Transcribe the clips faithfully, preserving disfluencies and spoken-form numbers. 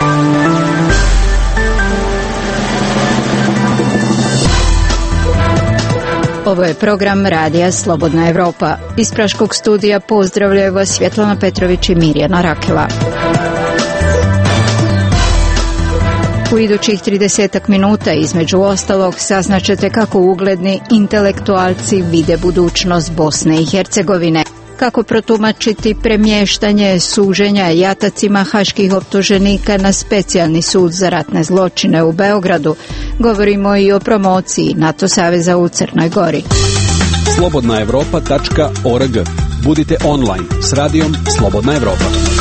Ovo je program Radija Slobodna Evropa. Iz Praškog studija pozdravljaju vas Svjetlana Petrović i Mirjana Rakela. U idućih tridesetak minuta između ostalog saznaćete kako ugledni intelektualci vide budućnost Bosne i Hercegovine, kako protumačiti premještanje suđenja jatacima haških optuženika na specijalni sud za ratne zločine u Beogradu. Govorimo i o promociji NATO saveza u Crnoj Gori. slobodna evropa tačka org. Budite online s radijom Slobodna Evropa.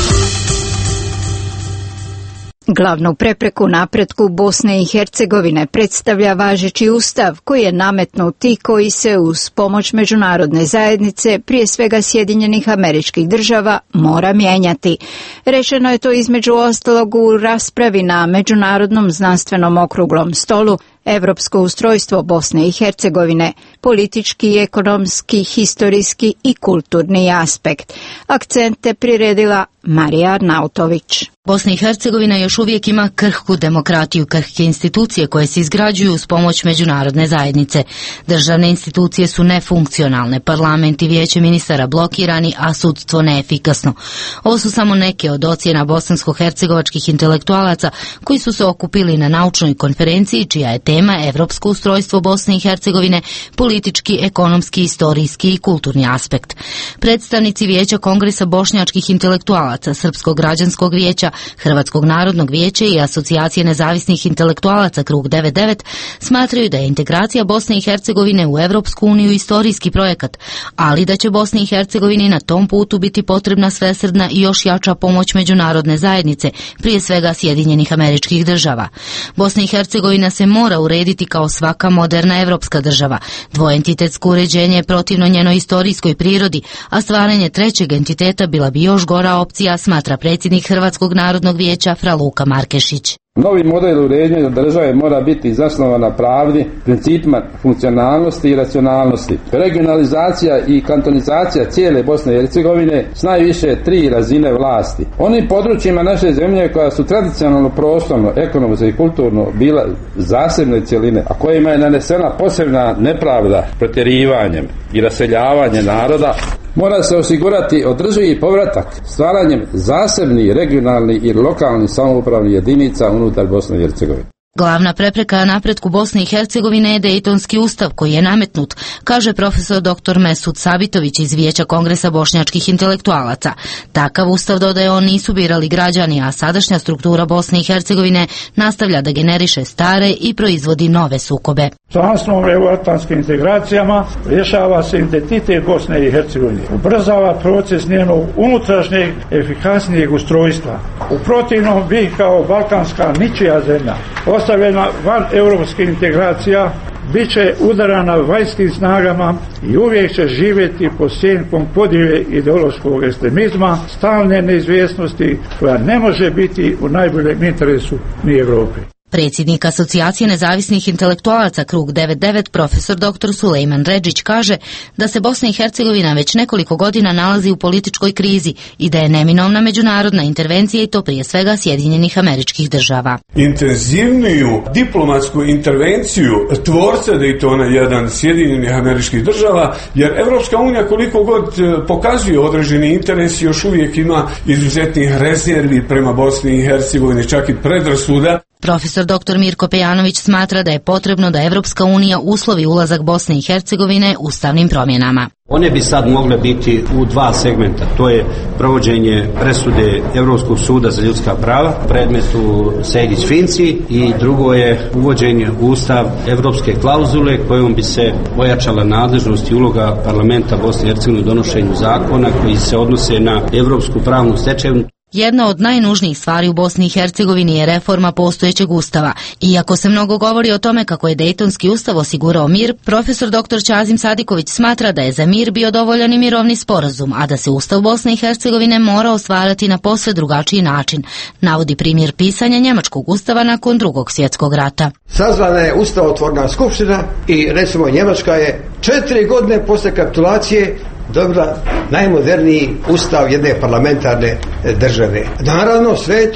Glavnu prepreku napretku Bosne i Hercegovine predstavlja važeći ustav koji je nametnut i koji se uz pomoć međunarodne zajednice, prije svega Sjedinjenih Američkih Država, mora mijenjati. Rečeno je to između ostalog u raspravi na Međunarodnom znanstvenom okruglom stolu Evropsko ustrojstvo Bosne i Hercegovine, politički, ekonomski, historijski i kulturni aspekt. Akcente priredila Marija Arnautović. Bosna i Hercegovina još uvijek ima krhku demokratiju, krhke institucije koje se izgrađuju uz pomoć međunarodne zajednice. Državne institucije su nefunkcionalne, parlament i vijeće ministara blokirani, a sudstvo neefikasno. Ovo su samo neke od ocjena bosansko-hercegovačkih intelektualaca koji su se okupili na naučnoj konferenciji čija je tema Evropsko ustrojstvo Bosne i Hercegovine, politički, ekonomski, istorijski i kulturni aspekt. Predstavnici Vijeća Kongresa bošnjačkih intelektualaca, Srpskog građanskog vijeća, Hrvatskog narodnog vijeća i Asocijacije nezavisnih intelektualaca Krug devedeset devet smatraju da je integracija Bosne i Hercegovine u Evropsku uniju istorijski projekat, ali da će Bosni i Hercegovini na tom putu biti potrebna svesrdna i još jača pomoć međunarodne zajednice, prije svega Sjedinjenih Američkih Država. Bosna i Hercegovina se mora urediti kao svaka moderna evropska država. Dvoentitetsko uređenje je protivno njenoj istorijskoj prirodi, a stvaranje trećeg entiteta bila bi još gora opcija, smatra predsjednik Hrvatskog narodnog vijeća Fra Luka Markešić. Novi model uređenja države mora biti zasnovan na pravdi, principima funkcionalnosti i racionalnosti. Regionalizacija i kantonizacija cijele Bosne i Hercegovine s najviše tri razine vlasti. Onim područjima naše zemlje koja su tradicionalno, prostorno, ekonomsko i kulturno bila zasebne cjeline, a kojima je nanesena posebna nepravda protjerivanjem i raseljavanjem naroda, mora se osigurati održivi povratak stvaranjem zasebnih regionalnih i lokalnih samoupravnih jedinica unutar Bosne i Hercegovine. Glavna prepreka napretku Bosne i Hercegovine je Dejtonski ustav koji je nametnut, kaže profesor doktor Mesud Sabitović iz Vijeća Kongresa bošnjačkih intelektualaca. Takav ustav, dodaje on, nisu birali građani, a sadašnja struktura Bosne i Hercegovine nastavlja da generiše stare i proizvodi nove sukobe. Članstvom u euroatlantskim integracijama rješava se identitet Bosne i Hercegovine, ubrzava proces njenog unutrašnjeg efikasnijeg ustrojstva. U protivnom bi kao balkanska ničija zemlja ostavljena van europskih integracija, bit će udarana vanjskim snagama i uvijek će živjeti pod sjenkom podjele ideološkog ekstremizma, stalne neizvjesnosti koja ne može biti u najboljem interesu ni Europe. Predsjednik Asocijacije nezavisnih intelektualaca Krug devedeset devet, profesor doktor Sulejman Redžić, kaže da se Bosna i Hercegovina već nekoliko godina nalazi u političkoj krizi i da je neminovna međunarodna intervencija, i to prije svega Sjedinjenih Američkih Država. Intenzivniju diplomatsku intervenciju tvorca Dejtona jedan Sjedinjenih Američkih Država, jer Evropska unija koliko god pokazuje određeni interes još uvijek ima izuzetnih rezervi prema Bosni i Hercegovini, čak i predrasuda. Profesor doktor Mirko Pejanović smatra da je potrebno da Evropska unija uslovi ulazak Bosne i Hercegovine ustavnim promjenama. One bi sad mogle biti u dva segmenta, to je provođenje presude Europskog suda za ljudska prava, predmetu Sejdić-Finci, i drugo je uvođenje u ustav evropske klauzule kojom bi se ojačala nadležnost i uloga parlamenta Bosne i Hercegovine u donošenju zakona koji se odnose na evropsku pravnu stečevinu. Jedna od najnužnijih stvari u Bosni i Hercegovini je reforma postojećeg ustava. Iako se mnogo govori o tome kako je Dejtonski ustav osigurao mir, profesor doktor Čazim Sadiković smatra da je za mir bio dovoljan i mirovni sporazum, a da se ustav Bosne i Hercegovine mora ostvarati na posve drugačiji način. Navodi primjer pisanja njemačkog ustava nakon Drugog svjetskog rata. Sazvana je ustavotvorna skupština i recimo Njemačka je četiri godine posle kapitulacije dobila najmoderniji ustav jedne parlamentarne države. Naravno, sve je to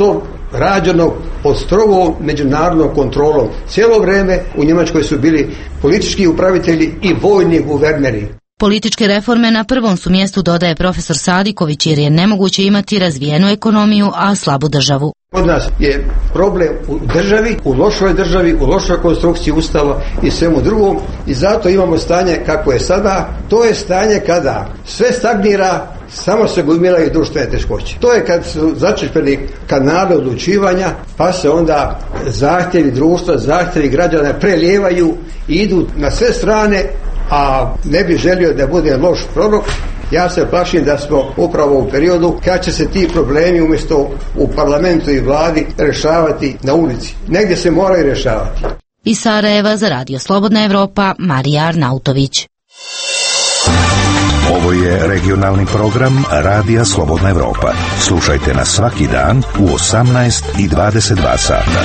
rađeno pod strogom međunarodnom kontrolom. Cijelo vrijeme u Njemačkoj su bili politički upravitelji i vojni guverneri. Političke reforme na prvom su mjestu, dodaje profesor Sadiković, jer je nemoguće imati razvijenu ekonomiju, a slabu državu. Kod nas je problem u državi, u lošoj državi, u lošoj konstrukciji ustava i svemu drugom i zato imamo stanje kako je sada. To je stanje kada sve stagnira, samo se gomilaju društvene teškoće. To je kad su začepljeni kanale odlučivanja, pa se onda zahtjevi društva, zahtjevi građana prelijevaju i idu na sve strane, a ne bi želio da bude loš prorok. Ja se plašim da smo upravo u periodu kad će se ti problemi umjesto u parlamentu i vladi rješavati na ulici. Negdje se moraju rješavati. Iz Sarajeva za Radio Slobodna Evropa, Marija Arnautović. Ovo je regionalni program Radija Slobodna Evropa. Slušajte nas svaki dan u osamnaest i dvadeset dva sata.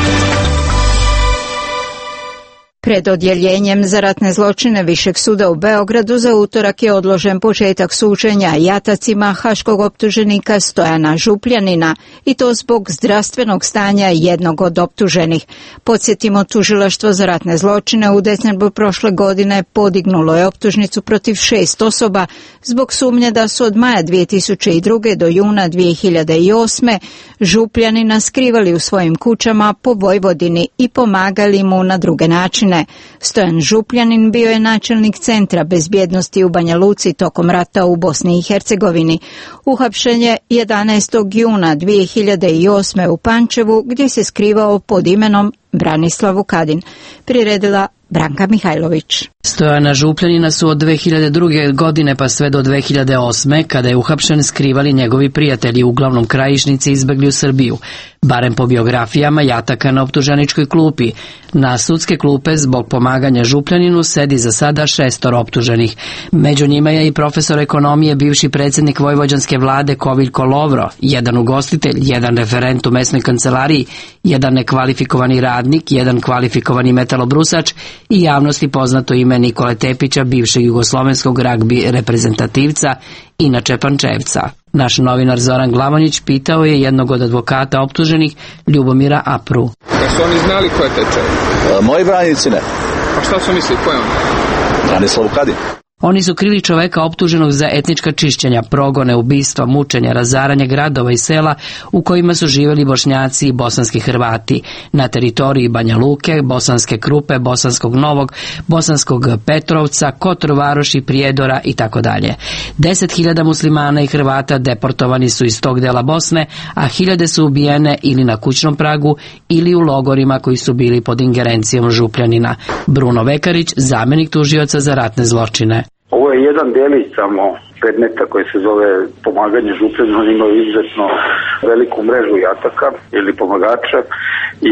Pred odjeljenjem za ratne zločine Višeg suda u Beogradu za utorak je odložen početak suđenja jatacima haškog optuženika Stojana Župljanina i to zbog zdravstvenog stanja jednog od optuženih. Podsjetimo, tužilaštvo za ratne zločine u decembru prošle godine podignulo je optužnicu protiv šest osoba zbog sumnje da su od maja dvije tisuće druge. do juna dvije hiljade osme. Župljanina skrivali u svojim kućama po Vojvodini i pomagali mu na druge načine. Stojan Župljanin bio je načelnik Centra bezbjednosti u Banja Luci tokom rata u Bosni i Hercegovini. Uhapšen je jedanaestog juna dvije hiljade osme. u Pančevu, gdje se skrivao pod imenom Branislav Vukadin. Priredila Branka Mihajlović. Stojana Župljanina su od dve hiljade druge. godine pa sve do dve hiljade osme. kada je uhapšen, skrivali njegovi prijatelji, uglavnom krajišnici izbegli u Srbiju. Barem po biografijama jataka na optuženičkoj klupi. Na sudske klupe zbog pomaganja Župljaninu sedi za sada šestor optuženih. Među njima je i profesor ekonomije, bivši predsjednik vojvođanske vlade Koviljko Lovro, jedan ugostitelj, jedan referent u mesnoj kancelariji, jedan nekvalifikovani radnik, jedan kvalifikovani metalobrusač i javnosti poznato ime Nikole Tepića, bivšeg jugoslovenskog ragbi reprezentativca, inače Pančevca. Naš novinar Zoran Glavonić pitao je jednog od advokata optuženih, Ljubomira Apru. Da su oni znali ko je taj čovjek? Moji branjenici ne. A šta su mislili, ko je on? Branislav Vukadin. Oni su krili čoveka optuženog za etnička čišćenja, progone, ubistva, mučenja, razaranje gradova i sela u kojima su živjeli Bošnjaci i bosanski Hrvati na teritoriji Banja Luke, Bosanske Krupe, Bosanskog Novog, Bosanskog Petrovca, Kotor Varoši, Prijedora i tako dalje. Deset hiljada muslimana i Hrvata deportovani su iz tog dela Bosne, a hiljade su ubijene ili na kućnom pragu ili u logorima koji su bili pod ingerencijom Župljanina. Bruno Vekarić, zamjenik tužioca za ratne zločine. Ovo je jedan delić samo predmeta koji se zove pomaganje Župljaninu. On imao izuzetno veliku mrežu jataka ili pomagača i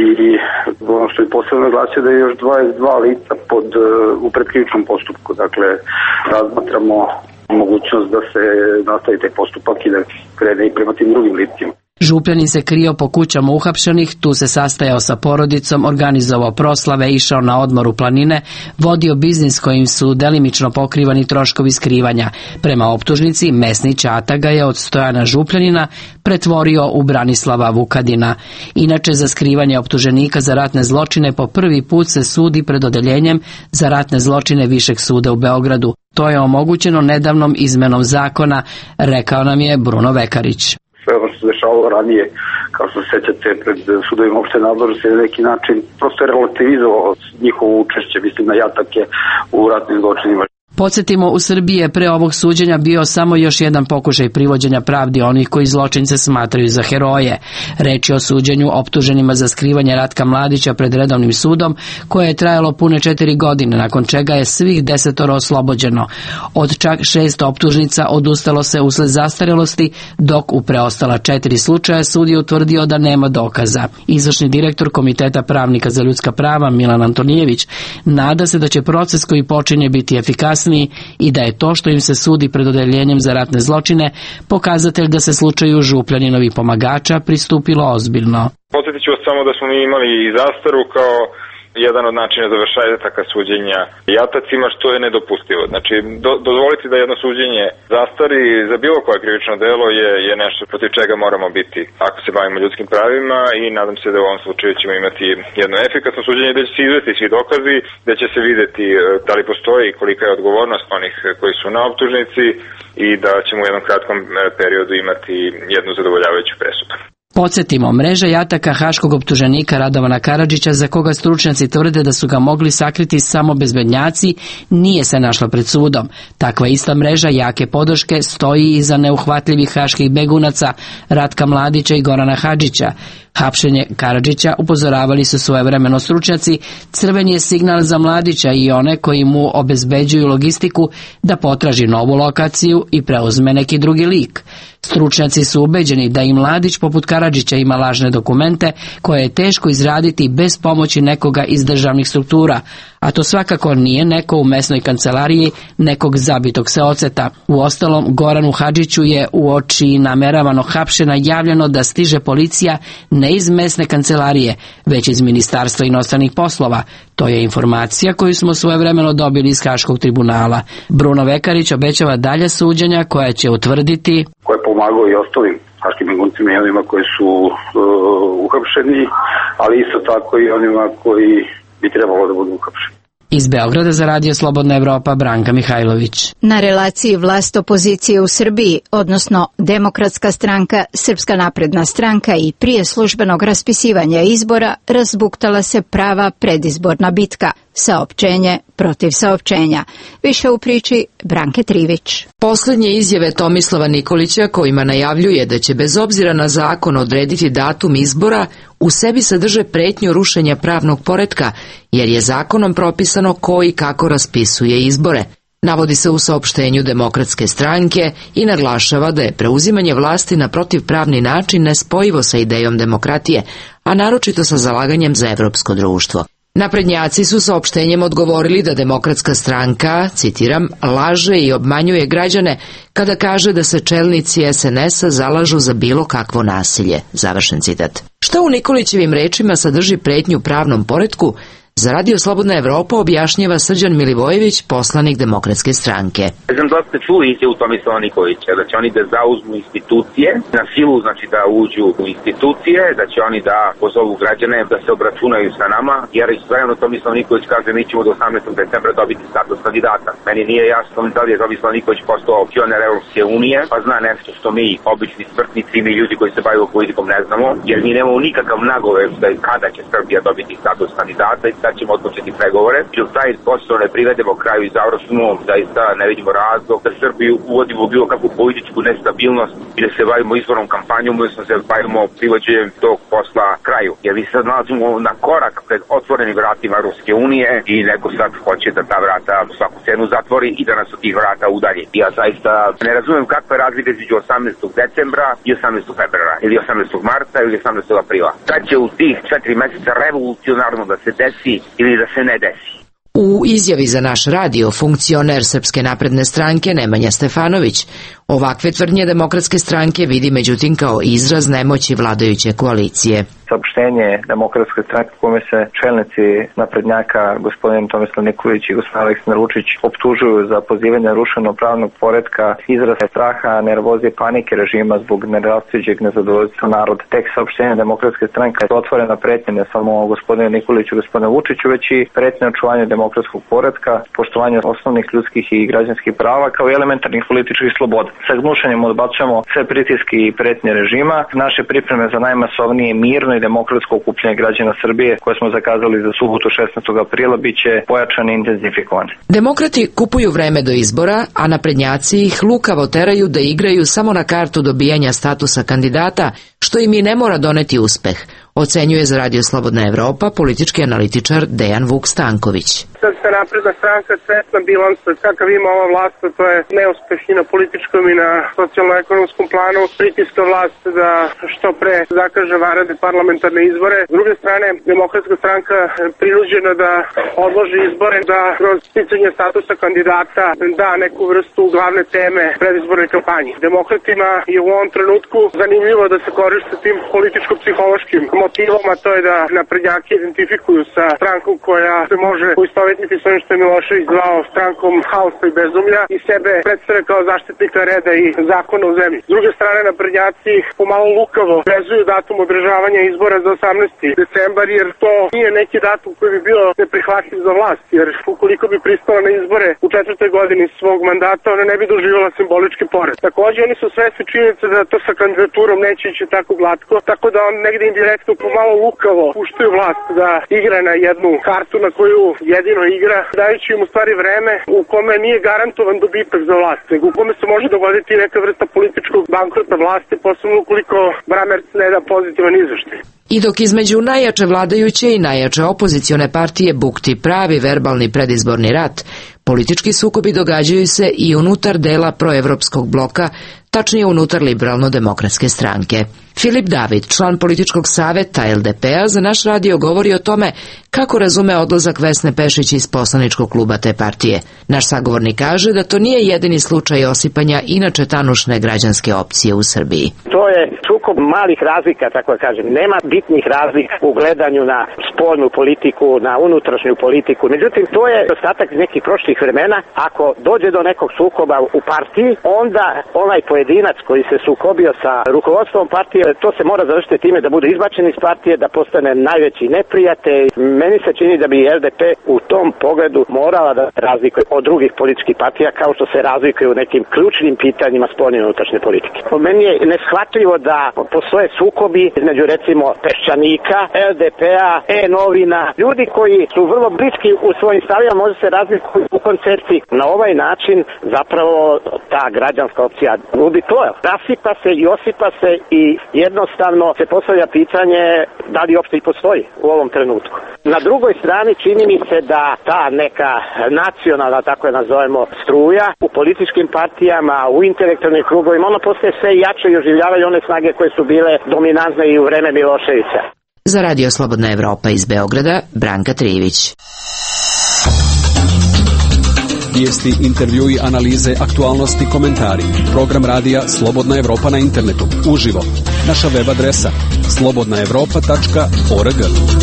ono što je posebno naglasio da je još dvadeset dva lica pod, u predkrivičnom postupku. Dakle, razmatramo mogućnost da se nastavi taj postupak i da krene i prema tim drugim licima. Župljanin se krio po kućama uhapšenih, tu se sastajao sa porodicom, organizovao proslave, išao na odmor u planine, vodio biznis kojim su delimično pokrivani troškovi skrivanja. Prema optužnici, mesni ćata ga je od Stojana Župljanina pretvorio u Branislava Vukadina. Inače, za skrivanje optuženika za ratne zločine po prvi put se sudi pred odeljenjem za ratne zločine Višeg suda u Beogradu. To je omogućeno nedavnom izmenom zakona, rekao nam je Bruno Vekarić. Sve ono što se dešavalo ranije, kao što se sećate, pred sudovima opšte nadležnosti na neki način prosto je relativizovalo njihovo učešće, mislim na jatake u ratnim zločinima. Podsjetimo, u Srbiji je pre ovog suđenja bio samo još jedan pokušaj privođenja pravdi onih koji zločince smatraju za heroje. Reč je o suđenju optuženima za skrivanje Ratka Mladića pred redovnim sudom, koje je trajalo pune četiri godine, nakon čega je svih desetoro oslobođeno. Od čak šest optužnica odustalo se usled zastarelosti, dok u preostala četiri slučaja sud je utvrdio da nema dokaza. Izvršni direktor Komiteta pravnika za ljudska prava Milan Antonijević nada se da će proces koji počinje biti efikasniji i da je to što im se sudi pred odeljenjem za ratne zločine pokazatelj da se slučaju Župljaninovih pomagača pristupilo ozbiljno. Podsjetit ću vas samo da smo mi imali i zastaru kao jedan od načina završetka suđenja jatacima, što je nedopustivo. Znači, do, dozvoliti da jedno suđenje zastari za bilo koje krivično delo je, je nešto protiv čega moramo biti ako se bavimo ljudskim pravima, i nadam se da u ovom slučaju ćemo imati jedno efikasno suđenje gde će se izvesti svi dokazi, gde će se videti da li postoji kolika je odgovornost onih koji su na optužnici i da ćemo u jednom kratkom periodu imati jednu zadovoljavajuću presudu. Podsjetimo, mreža jataka haškog optuženika Radovana Karadžića, za koga stručnjaci tvrde da su ga mogli sakriti samo bezbednjaci, nije se našla pred sudom. Takva ista mreža jake podrške stoji iza neuhvatljivih haških begunaca Ratka Mladića i Gorana Hadžića. Hapšenje Karadžića, upozoravali su svojevremeno stručnjaci, crven je signal za Mladića i one koji mu obezbeđuju logistiku da potraži novu lokaciju i preuzme neki drugi lik. Stručnjaci su ubeđeni da i Mladić poput Karadžića ima lažne dokumente koje je teško izraditi bez pomoći nekoga iz državnih struktura, a to svakako nije neko u mesnoj kancelariji nekog zabitog seoceta. Uostalom, Goranu Hadžiću je uoči nameravano hapšena javljeno da stiže policija ne iz mesne kancelarije, već iz Ministarstva inostranih poslova. To je informacija koju smo svojevremeno dobili iz Haškog tribunala. Bruno Vekarić obećava dalje suđenja koja će utvrditi koje je pomagao i ostalim haškim beguncima i onima koji su uh, uhapšeni, ali isto tako i onima koji bi trebalo da budu uhapšeni. Iz Beograda za Radio Slobodna Evropa, Branka Mihajlović. Na relaciji vlast opozicije u Srbiji, odnosno Demokratska stranka, Srpska napredna stranka i prije službenog raspisivanja izbora, razbuktala se prava predizborna bitka. Saopćenje protiv saopćenja. Više u priči Branke Trivić. Poslednje izjave Tomislava Nikolića, kojima najavljuje da će bez obzira na zakon odrediti datum izbora, u sebi sadrže pretnju rušenja pravnog poretka, jer je zakonom propisano ko i kako raspisuje izbore. Navodi se u saopštenju Demokratske stranke i naglašava da je preuzimanje vlasti na protivpravni način nespojivo sa idejom demokratije, a naročito sa zalaganjem za evropsko društvo. Naprednjaci su saopštenjem odgovorili da Demokratska stranka, citiram, laže i obmanjuje građane kada kaže da se čelnici es en es a zalažu za bilo kakvo nasilje. Završen citat. Šta u Nikolićevim rečima sadrži pretnju pravnom poretku, za Radio Slobodna Evropa objašnjava Srđan Milivojević, poslanik Demokratske stranke. Ja sam dosta čuo izjavu Tomislava Nikolića da će oni da zauzmu institucije, na silu znači da uđu u institucije, da će oni da pozovu građane da se obračunaju sa nama, jer istovremeno Tomislav Nikolić kaže mi ćemo do osamnaestog decembra dobiti status kandidata. Meni nije jasno da li je Tomislav Nikolić postao pioner Evropske unije, pa zna nešto što mi obični smrtnici, mi ljudi koji se bavimo politikom ne znamo, jer mi nemamo nikakav nagovor da kada će Srbija dobiti status kandidata i sad ćemo odpočeti pregovore. Dok taj posao ne privedemo kraju i završimo, zaista ne vidimo razlog da Srbiju uvodimo u bilo kakvu političku nestabilnost i da se bavimo izbornom kampanjom, da se bavimo privođenjem tog posla kraju. Jer mi sad nalazimo na korak pred otvorenim vratima Ruske unije i neko sad hoće da ta vrata svaku cenu zatvori i da nas od tih vrata udalji. Ja zaista ne razumem kakva je razlika između osamnaestog decembra i osamnaestog februara ili osamnaestog marta ili osamnaestog aprila. Kad će u tih četiri meseca revolucionarno da se desi ili da se ne desi. U izjavi za naš radio funkcioner Srpske napredne stranke Nemanja Stefanović ovakve tvrdnje Demokratske stranke vidi međutim kao izraz nemoći vladajuće koalicije. Saopštenje Demokratske stranke u kome se čelnici naprednjaka gospodin Tomislav Nikolić i gospodin Aleksandar Vučić optužuju za pozivanje rušenog pravnog poretka, izraz straha, nervoze i panike režima zbog nerasuđeg nezadovoljstva naroda. Tek saopštenje Demokratske stranke je otvorena pretnja ne samo gospodinu Nikoliću i gospodinu Vučiću, već i pretnja očuvanju demokratskog poretka, poštovanja osnovnih ljudskih i građanskih prava kao i elementarnih političkih sloboda. Sa gnušanjem odbacujemo sve pritiske i pretnje režima. Naše pripreme za najmasovnije mirno i demokratsko okupljanje građana Srbije koje smo zakazali za subotu šesnaestog aprila biće pojačane i intenzifikovane. Demokrati kupuju vreme do izbora, a naprednjaci ih lukavo teraju da igraju samo na kartu dobijanja statusa kandidata, što im i ne mora doneti uspeh, ocenjuje za Radio Slobodna Evropa politički analitičar Dejan Vuk Stanković. Srpska napredna stranka svesna bilansa kakav ima ova vlast, to je neuspešni na političkom i na socijalno-ekonomskom planu, pritiska vlast da što pre zakaže vanredne parlamentarne izbore. S druge strane, Demokratska stranka prinuđena da odloži izbore, da kroz sticanje statusa kandidata da neku vrstu glavne teme predizborne kampanje. Demokratima je u ovom trenutku zanimljivo da se koriste tim političko-psihološkim motivom, a to je da naprednjaki identifikuju sa strankom koja se može poistovetiti s onim što je Milošević zvao strankom haosa i bezumlja i sebe predstave kao zaštitnika reda i zakona u zemlji. S druge strane, naprednjaci pomalo lukavo vezuju datum održavanja izbora za osamnaesti decembar, jer to nije neki datum koji bi bio neprihvatljiv za vlast, jer ukoliko bi pristala na izbore u četvrtoj godini svog mandata, ona ne bi doživjela simbolički pored. Takođe, oni su svesni činjenice da to sa kandidaturom neće ići tako glatko, tako da on negde indirektno pomalo lukavo puštaju vlast da igra na jednu kartu na koju jedino igra, dajući im u stvari vreme u kome nije garantovan dobitak za vlast, nego u kome se može dogoditi neka vrsta političkog bankrota vlasti, posebno ukoliko Bramerc ne da pozitivan izveštaj. I dok između najjače vladajuće i najjače opozicione partije bukti pravi verbalni predizborni rat, politički sukobi događaju se i unutar dela proevropskog bloka, tačnije unutar liberalno-demokratske stranke. Filip David, član političkog saveta el de pe-a, za naš radio govori o tome kako razume odlazak Vesne Pešić iz poslaničkog kluba te partije. Naš sagovornik kaže da to nije jedini slučaj osipanja inače tanušne građanske opcije u Srbiji. To je sukob malih razlika, tako da kažem. Nema bitnih razlika u gledanju na spoljnu politiku, na unutrašnju politiku. Međutim, to je ostatak nekih prošlih vremena. Ako dođe do nekog sukoba u partiji, onda onaj pojedinac koji se sukobio sa rukovodstvom partije, to se mora završiti time da bude izbačen iz partije, da postane najveći neprijatelj. Meni se čini da bi el de pe u tom pogledu morala da razlikuje od drugih političkih partija, kao što se razlikuje u nekim ključnim pitanjima spoljne i unutrašnje politike. Po meni je neshvatljivo da postoje sukobi između recimo Peščanika, el de pe-a, E-novina, ljudi koji su vrlo bliski u svojim stavima, može se razlikovati u koncepciji. Na ovaj način zapravo ta građanska opcija nudi to. Rasipa se i osipa se i jednostavno se postavlja pitanje da li uopšte i postoji u ovom trenutku. Na drugoj strani čini mi se da ta neka nacionalna, tako je nazovemo, struja u političkim partijama, u intelektualnim krugovima, ono postaje sve jače i oživljavaju one snage koje su bile dominantne i u vreme Miloševića. Za Radio Slobodna Evropa iz Beograda, Branka Trijević. Vijesti, intervjui, analize, aktualnosti, komentari. Program radija Slobodna Evropa na internetu. Uživo. Naša web adresa slobodna evropa tačka org.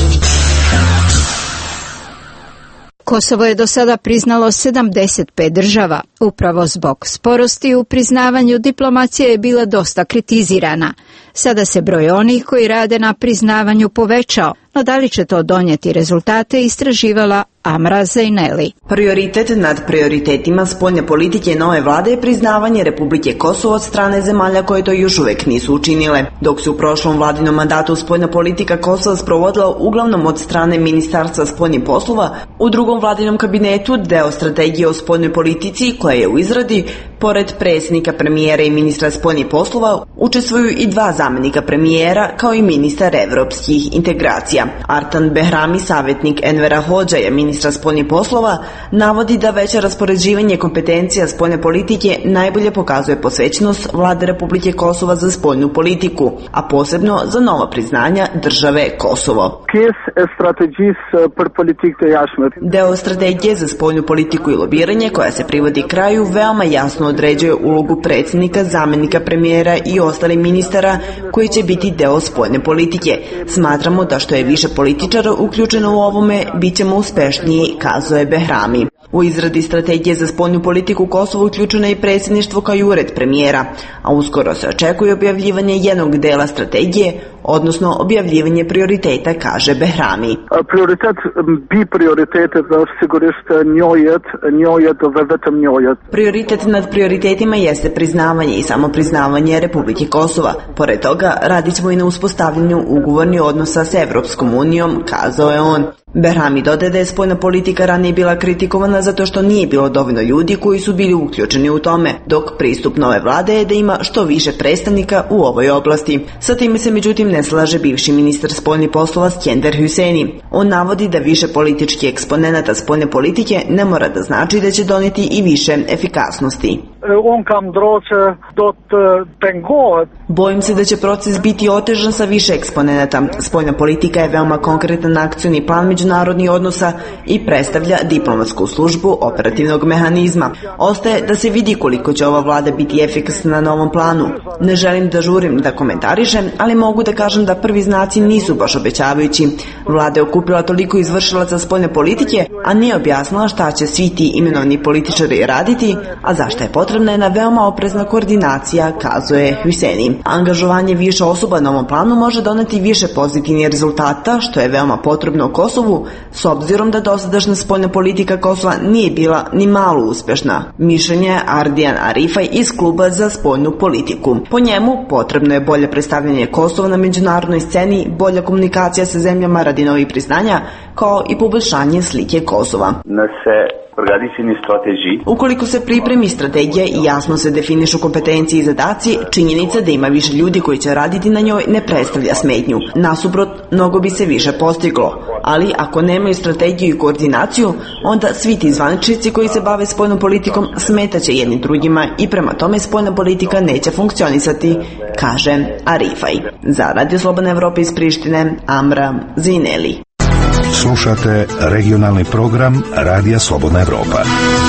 Kosovo je do sada priznalo sedamdeset pet država. Upravo zbog sporosti u priznavanju diplomacija je bila dosta kritizirana. Sada se broj onih koji rade na priznavanju povećao, no da li će to donijeti rezultate istraživala Amra Zajneli. Prioritet nad prioritetima spoljne politike nove vlade je priznavanje Republike Kosovo od strane zemalja koje to još uvek nisu učinile. Dok se u prošlom vladinom mandatu spoljna politika Kosova sprovodila uglavnom od strane Ministarstva spoljnih poslova, u drugom vladinom kabinetu deo strategije o spoljnoj politici koja je u izradi, pored predsjednika premijera i ministra spoljnih poslova, učestvuju i dva zamenika premijera kao i ministar evropskih integracija. Artan Behrami, savjetnik Envera Hodžaja, ministra spoljnih poslova, navodi da veće raspoređivanje kompetencija spoljne politike najbolje pokazuje posvećenost vlade Republike Kosova za spoljnu politiku, a posebno za nova priznanja države Kosovo. Deo strategije za spoljnu politiku i lobiranje koja se privodi kraju veoma jasno određuje ulogu predsjednika, zamenika premijera i ostalih ministara koji će biti deo spoljne politike. Smatramo da što je više političara uključeno u ovome, bit ćemo uspešniji, kazuje Behrami. U izradi strategije za spoljnu politiku Kosovo uključeno je i predsjedništvo kao i ured premijera, a uskoro se očekuje objavljivanje jednog dela strategije, odnosno objavljivanje prioriteta, kaže Behrami. Prioritet bi prioritete za sigurnost njojet, njojet vevetem njojet. Prioritet nad prioritetima jeste priznavanje i samopriznavanje Republike Kosova. Pored toga, radit ćemo i na uspostavljanju ugovornih odnosa s Evropskom unijom, kazao je on. Behrami dodaje da je spoljna politika ranije bila kritikovana zato što nije bilo dovoljno ljudi koji su bili uključeni u tome, dok pristup nove vlade je da ima što više predstavnika u ovoj oblasti. Sa time se međutim ne slaže bivši ministar spoljnih poslova Skender Hüseni. On navodi da više političkih eksponenata spoljne politike ne mora da znači da će doneti i više efikasnosti. Bojim se da će proces biti otežan sa više eksponenata. Spoljna politika je veoma konkretan akcioni plan međunarodnih odnosa i predstavlja diplomatsku službu operativnog mehanizma. Ostaje da se vidi koliko će ova vlada biti efikasna na ovom planu. Ne želim da žurim da komentarišem, ali mogu da kažem da prvi znaci nisu baš obećavajući. Vlada je okupila toliko izvršilaca spoljne politike, a nije objasnila šta će svi ti imenovani političari raditi, a zašto je potrebna jedna veoma oprezna koordinacija, kazuje Hüseni. Angažovanje više osoba na ovom planu može doneti više pozitivnih rezultata, što je veoma potrebno u Kosovu, s obzirom da dosadašnja spoljna politika Kosova nije bila ni malo uspešna. Mišljenje Ardijan Arifaj iz Kluba za spoljnu politiku. Po njemu potrebno je bolje predstavljanje Kosova na međunarodnoj sceni, bolja komunikacija sa zemljama radi novih priznanja, kao i poboljšanje slike Kosova. Ukoliko se pripremi strategija i jasno se definišu kompetencije i zadaci, činjenica da ima više ljudi koji će raditi na njoj ne predstavlja smetnju. Nasuprot, mnogo bi se više postiglo. Ali ako nemaju strategiju i koordinaciju, onda svi ti zvaničnici koji se bave spoljnom politikom smetaće jedni drugima i prema tome spoljna politika neće funkcionisati, kaže Arifaj. Za Radio Slobodna Evropa iz Prištine, Amra Zineli. Slušate regionalni program Radija Slobodna Evropa.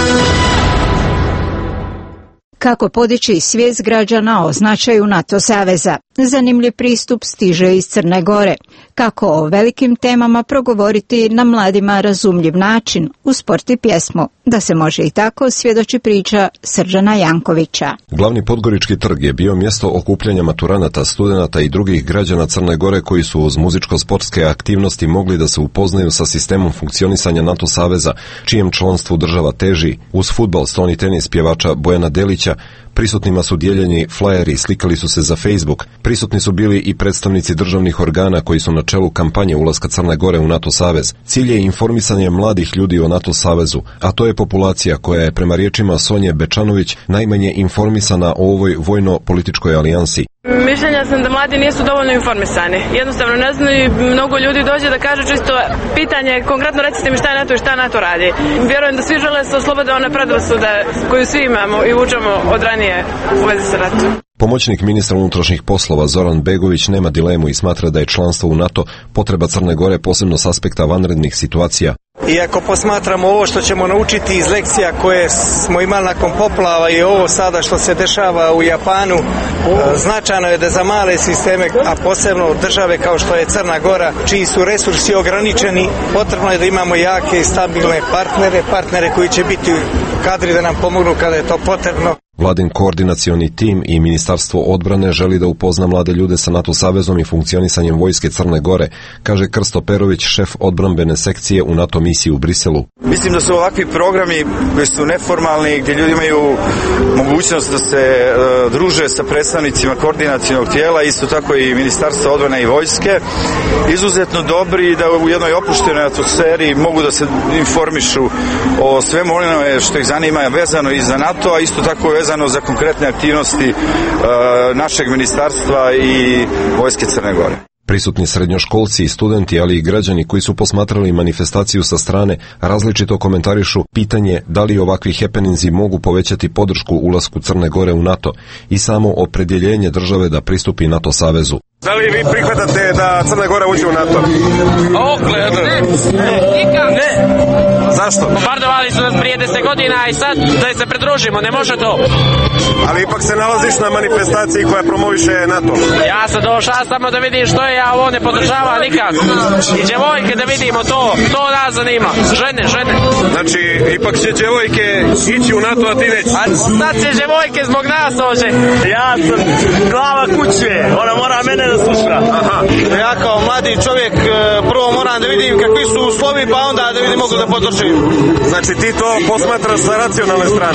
Kako podići svijest građana o značaju NATO saveza? Zanimljiv pristup stiže iz Crne Gore. Kako o velikim temama progovoriti na mladima razumljiv način, uz sport i pjesmu, da se može i tako, svjedoči priča Srđana Jankovića. Glavni Podgorički trg je bio mjesto okupljanja maturanata, studenata i drugih građana Crne Gore koji su uz muzičko-sportske aktivnosti mogli da se upoznaju sa sistemom funkcionisanja NATO saveza, čijem članstvu država teži. Uz fudbal, stoni tenis pjevača Bojana Delića, prisutnima su dijeljeni flajeri, slikali su se za Facebook. Prisutni su bili i predstavnici državnih organa koji su na čelu kampanje ulaska Crne Gore u NATO savez. Cilj je informisanje mladih ljudi o NATO savezu, a to je populacija koja je prema riječima Sonje Bečanović najmanje informisana o ovoj vojno-političkoj alijansi. Mišljenja sam da mladi nisu dovoljno informisani. Jednostavno ne znaju, mnogo ljudi dođe da kaže čisto pitanje, konkretno recite mi šta je NATO i šta NATO radi. Vjerujem da svi žele se oslobode one predrasude koju svi imamo i učemo od ranije u vezi sa ratom. Pomoćnik ministra unutrašnjih poslova Zoran Begović nema dilemu i smatra da je članstvo u NATO potreba Crne Gore posebno s aspekta vanrednih situacija. I ako posmatramo ovo što ćemo naučiti iz lekcija koje smo imali nakon poplava i ovo sada što se dešava u Japanu, značajno je da za male sisteme, a posebno države kao što je Crna Gora, čiji su resursi ograničeni, potrebno je da imamo jake i stabilne partnere, partnere koji će biti kadri da nam pomognu kada je to potrebno. Vladin koordinacioni tim i Ministarstvo odbrane želi da upozna mlade ljude sa NATO savezom i funkcionisanjem vojske Crne Gore, kaže Krsto Perović, šef odbrambene sekcije u NATO misiji u Briselu. Mislim da su ovakvi programi koji su neformalni, gdje ljudi imaju mogućnost da se uh, druže sa predstavnicima koordinacionog tijela, isto tako i Ministarstva odbrane i vojske, izuzetno dobri, da u jednoj opuštenoj atmosferi mogu da se informišu o svemu onome što ih zanima vezano i za NATO, a isto tako vezano za konkretne aktivnosti e, našeg ministarstva i vojske Crne Gore. Prisutni srednjoškolci i studenti, ali i građani koji su posmatrali manifestaciju sa strane, različito komentarišu pitanje da li ovakvi happeningsi mogu povećati podršku ulasku Crne Gore u NATO i samo opredjeljenje države da pristupi NATO savezu. Da li vi prihvatate da Crna Gora uđe u NATO? Ogled! Ne, nikak! Ne! Zašto? Bombardovali su nas prije deset godina i sad da se pridružimo, ne može to. Ali ipak se nalaziš na manifestaciji koja promoviše NATO. Ja sam došao samo da vidim što je, ja ovo ne podržava nikak. I djevojke da vidimo to, to nas zanima. Žene, žene. Znači, ipak će djevojke ići u NATO, a ti neći. A sad će djevojke zbog nas ože. Ja sam glava kuće, ona mora mene da sluša. Aha. Ja kao mladi čovjek prvo moram da vidim kakvi su uslovi, pa onda da vidim mogu da podržim. Znači ti to posmatraš sa racionalne strane?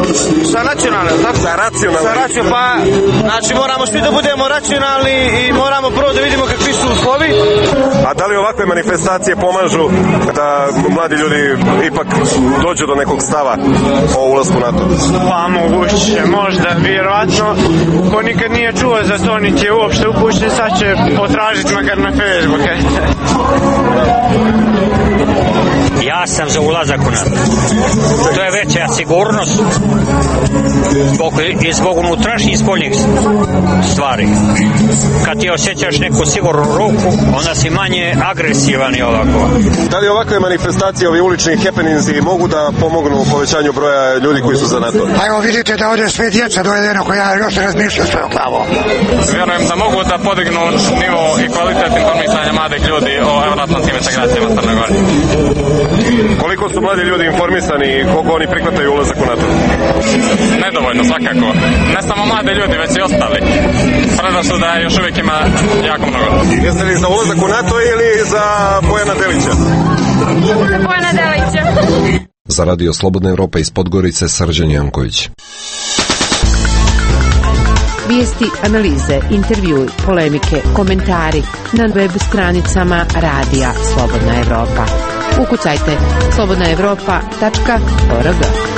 Sa racionalne, tako? Sa racionalne. Sa racionalne, pa znači moramo svi da budemo racionalni i moramo prvo da vidimo kakvi su uslovi. A da li ovakve manifestacije pomažu da mladi ljudi ipak dođu do nekog stava o ulasku u NATO? Pa moguće, možda, vjerovatno. Ko nikad nije čuo za to, niti je uopšte upućen, sad će potražiti makar na Facebook. Ja sam za ulazak u NATO. To je veća sigurnost zbog, i zbog unutrašnjih i spoljnih stvari. Kad ti osjećaš neku sigurnu ruku, onda si manje agresivan i ovako. Da li ovakve manifestacije, ovi ulični happeningsi mogu da pomognu u povećanju broja ljudi koji su za NATO? Pa evo vidite da ovdje sve djeca dovedeno koja još razmišlja svojom glavom. Vjerujem da mogu da podignu nivo i kvalitet informisanja mladih ljudi o evroatlantskim integracijama Crne Gore. Koliko su mladi ljudi informisani i koliko oni prihvataju ulazak u NATO? Nedovoljno, svakako. Ne samo mlade ljudi, već i ostali. Sredan su da još uvijek ima jako mnogo. Jeste li za ulazak u NATO ili za Bojana Delića? Za Bojana Delića. Za Radio Slobodna Evropa iz Podgorice, Srđan Janković. Vijesti, analize, intervjui, polemike, komentari na web stranicama Radija Slobodna Evropa. Ukucajte slobodna evropa tačka org.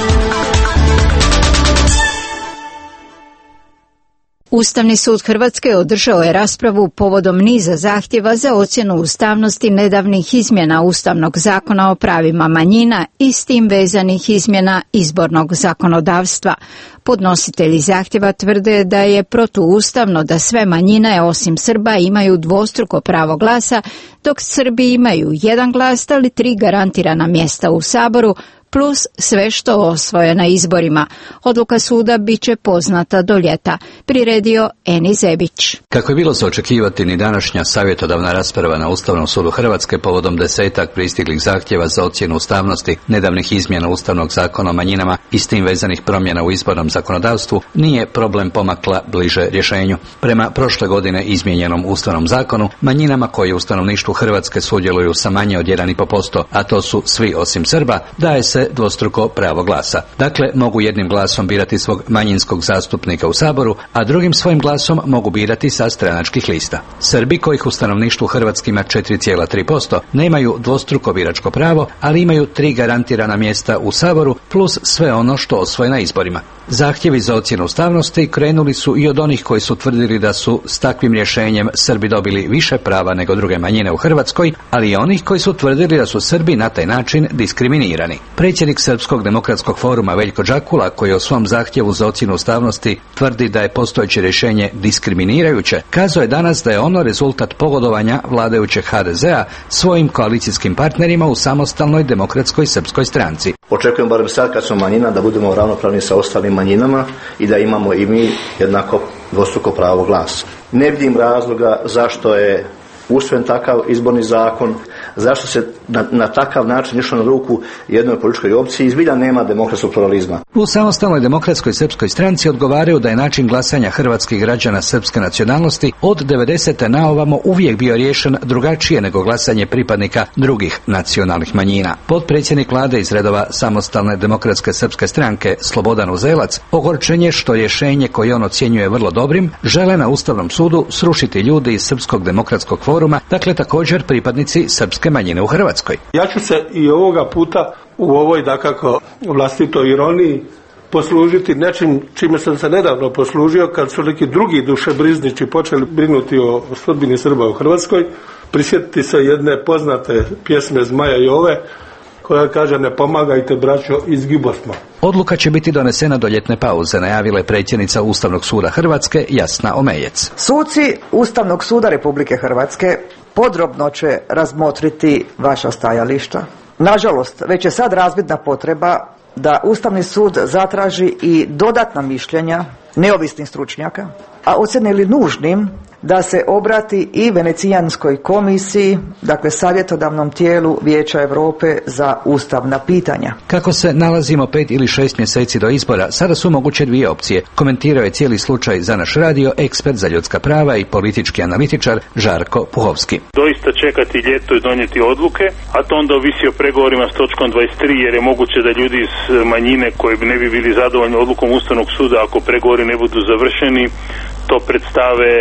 Ustavni sud Hrvatske održao je raspravu povodom niza zahtjeva za ocjenu ustavnosti nedavnih izmjena Ustavnog zakona o pravima manjina i s tim vezanih izmjena izbornog zakonodavstva. Podnositelji zahtjeva tvrde da je protuustavno da sve manjine osim Srba imaju dvostruko pravo glasa, dok Srbi imaju jedan glas, ali tri garantirana mjesta u Saboru, plus sve što osvoje na izborima. Odluka suda bit će poznata do ljeta, priredio Eni Zebić. Kako je bilo za očekivati, ni današnja savjetodavna rasprava na Ustavnom sudu Hrvatske povodom desetak pristiglih zahtjeva za ocjenu ustavnosti nedavnih izmjena Ustavnog zakona o manjinama i s tim vezanih promjena u izbornom zakonodavstvu nije problem pomakla bliže rješenju. Prema prošle godine izmijenjenom Ustavnom zakonu, manjinama koje u stanovništvu Hrvatske sudjeluju sa manje od jedan i pol posto, a to su svi osim Srba, daje se dvostruko pravo glasa. Dakle, mogu jednim glasom birati svog manjinskog zastupnika u Saboru, a drugim svojim glasom mogu birati sa stranačkih lista. Srbi, kojih u stanovništvu Hrvatske ima četiri zarez tri posto, nemaju dvostruko biračko pravo, ali imaju tri garantirana mjesta u Saboru, plus sve ono što osvoje na izborima. Zahtjevi za ocjenu ustavnosti krenuli su i od onih koji su tvrdili da su s takvim rješenjem Srbi dobili više prava nego druge manjine u Hrvatskoj, ali i onih koji su tvrdili da su Srbi na taj način diskriminirani. Predsjednik Srpskog demokratskog foruma Veljko Đakula, koji o svom zahtjevu za ocjenu ustavnosti tvrdi da je postojeće rješenje diskriminirajuće, kazao je danas da je ono rezultat pogodovanja vladajućeg ha de zea svojim koalicijskim partnerima u samostalnoj demokratskoj srpskoj stranci. Očekujem barem sad kad smo manjina da budemo ravnopravni sa ostalim manjinama i da imamo i mi jednako dvostruko pravo glasa. Ne vidim razloga zašto je usvojen takav izborni zakon, zašto se na, na takav način išlo na ruku jednoj političkoj opciji. Izbilja nema demokratskog pluralizma. U samostalnoj demokratskoj srpskoj stranci odgovaraju da je način glasanja hrvatskih građana srpske nacionalnosti od devedesete na ovamo uvijek bio riješen drugačije nego glasanje pripadnika drugih nacionalnih manjina. Potpredsjednik vlade iz redova samostalne demokratske srpske stranke Slobodan Uzelac ogorčen je što rješenje koje on ocjenjuje vrlo dobrim žele na Ustavnom sudu srušiti ljudi iz Srpskog demokratskog foruma, dakle također pripadnici srpske manjine u Hrvatskoj. Ja ću se i ovoga puta u ovoj dakako vlastitoj ironiji poslužiti nečim čime sam se nedavno poslužio kad su neki drugi dušebriznici počeli brinuti o sudbini Srba u Hrvatskoj. Prisjetiti se jedne poznate pjesme Zmaja Jove koja kaže: ne pomagajte braćo, izgibosmo. Odluka će biti donesena do ljetne pauze, najavila je predsjednica Ustavnog suda Hrvatske Jasna Omejec. Suci Ustavnog suda Republike Hrvatske podrobno će razmotriti vaša stajališta. Nažalost, već je sad razvidna potreba da Ustavni sud zatraži i dodatna mišljenja neovisnih stručnjaka, a ocjeni li nužnim da se obrati i Venecijanskoj komisiji, dakle savjetodavnom tijelu Vijeća Europe za ustavna pitanja. Kako se nalazimo pet ili šest mjeseci do izbora, sada su moguće dvije opcije. Komentirao je cijeli slučaj za naš radio ekspert za ljudska prava i politički analitičar Žarko Puhovski. Doista čekati ljeto i donijeti odluke, a to onda ovisi o pregovorima s točkom dvadeset tri, jer je moguće da ljudi iz manjine koji ne bi bili zadovoljni odlukom Ustavnog suda ako pregovori ne budu završeni, to predstave ljudi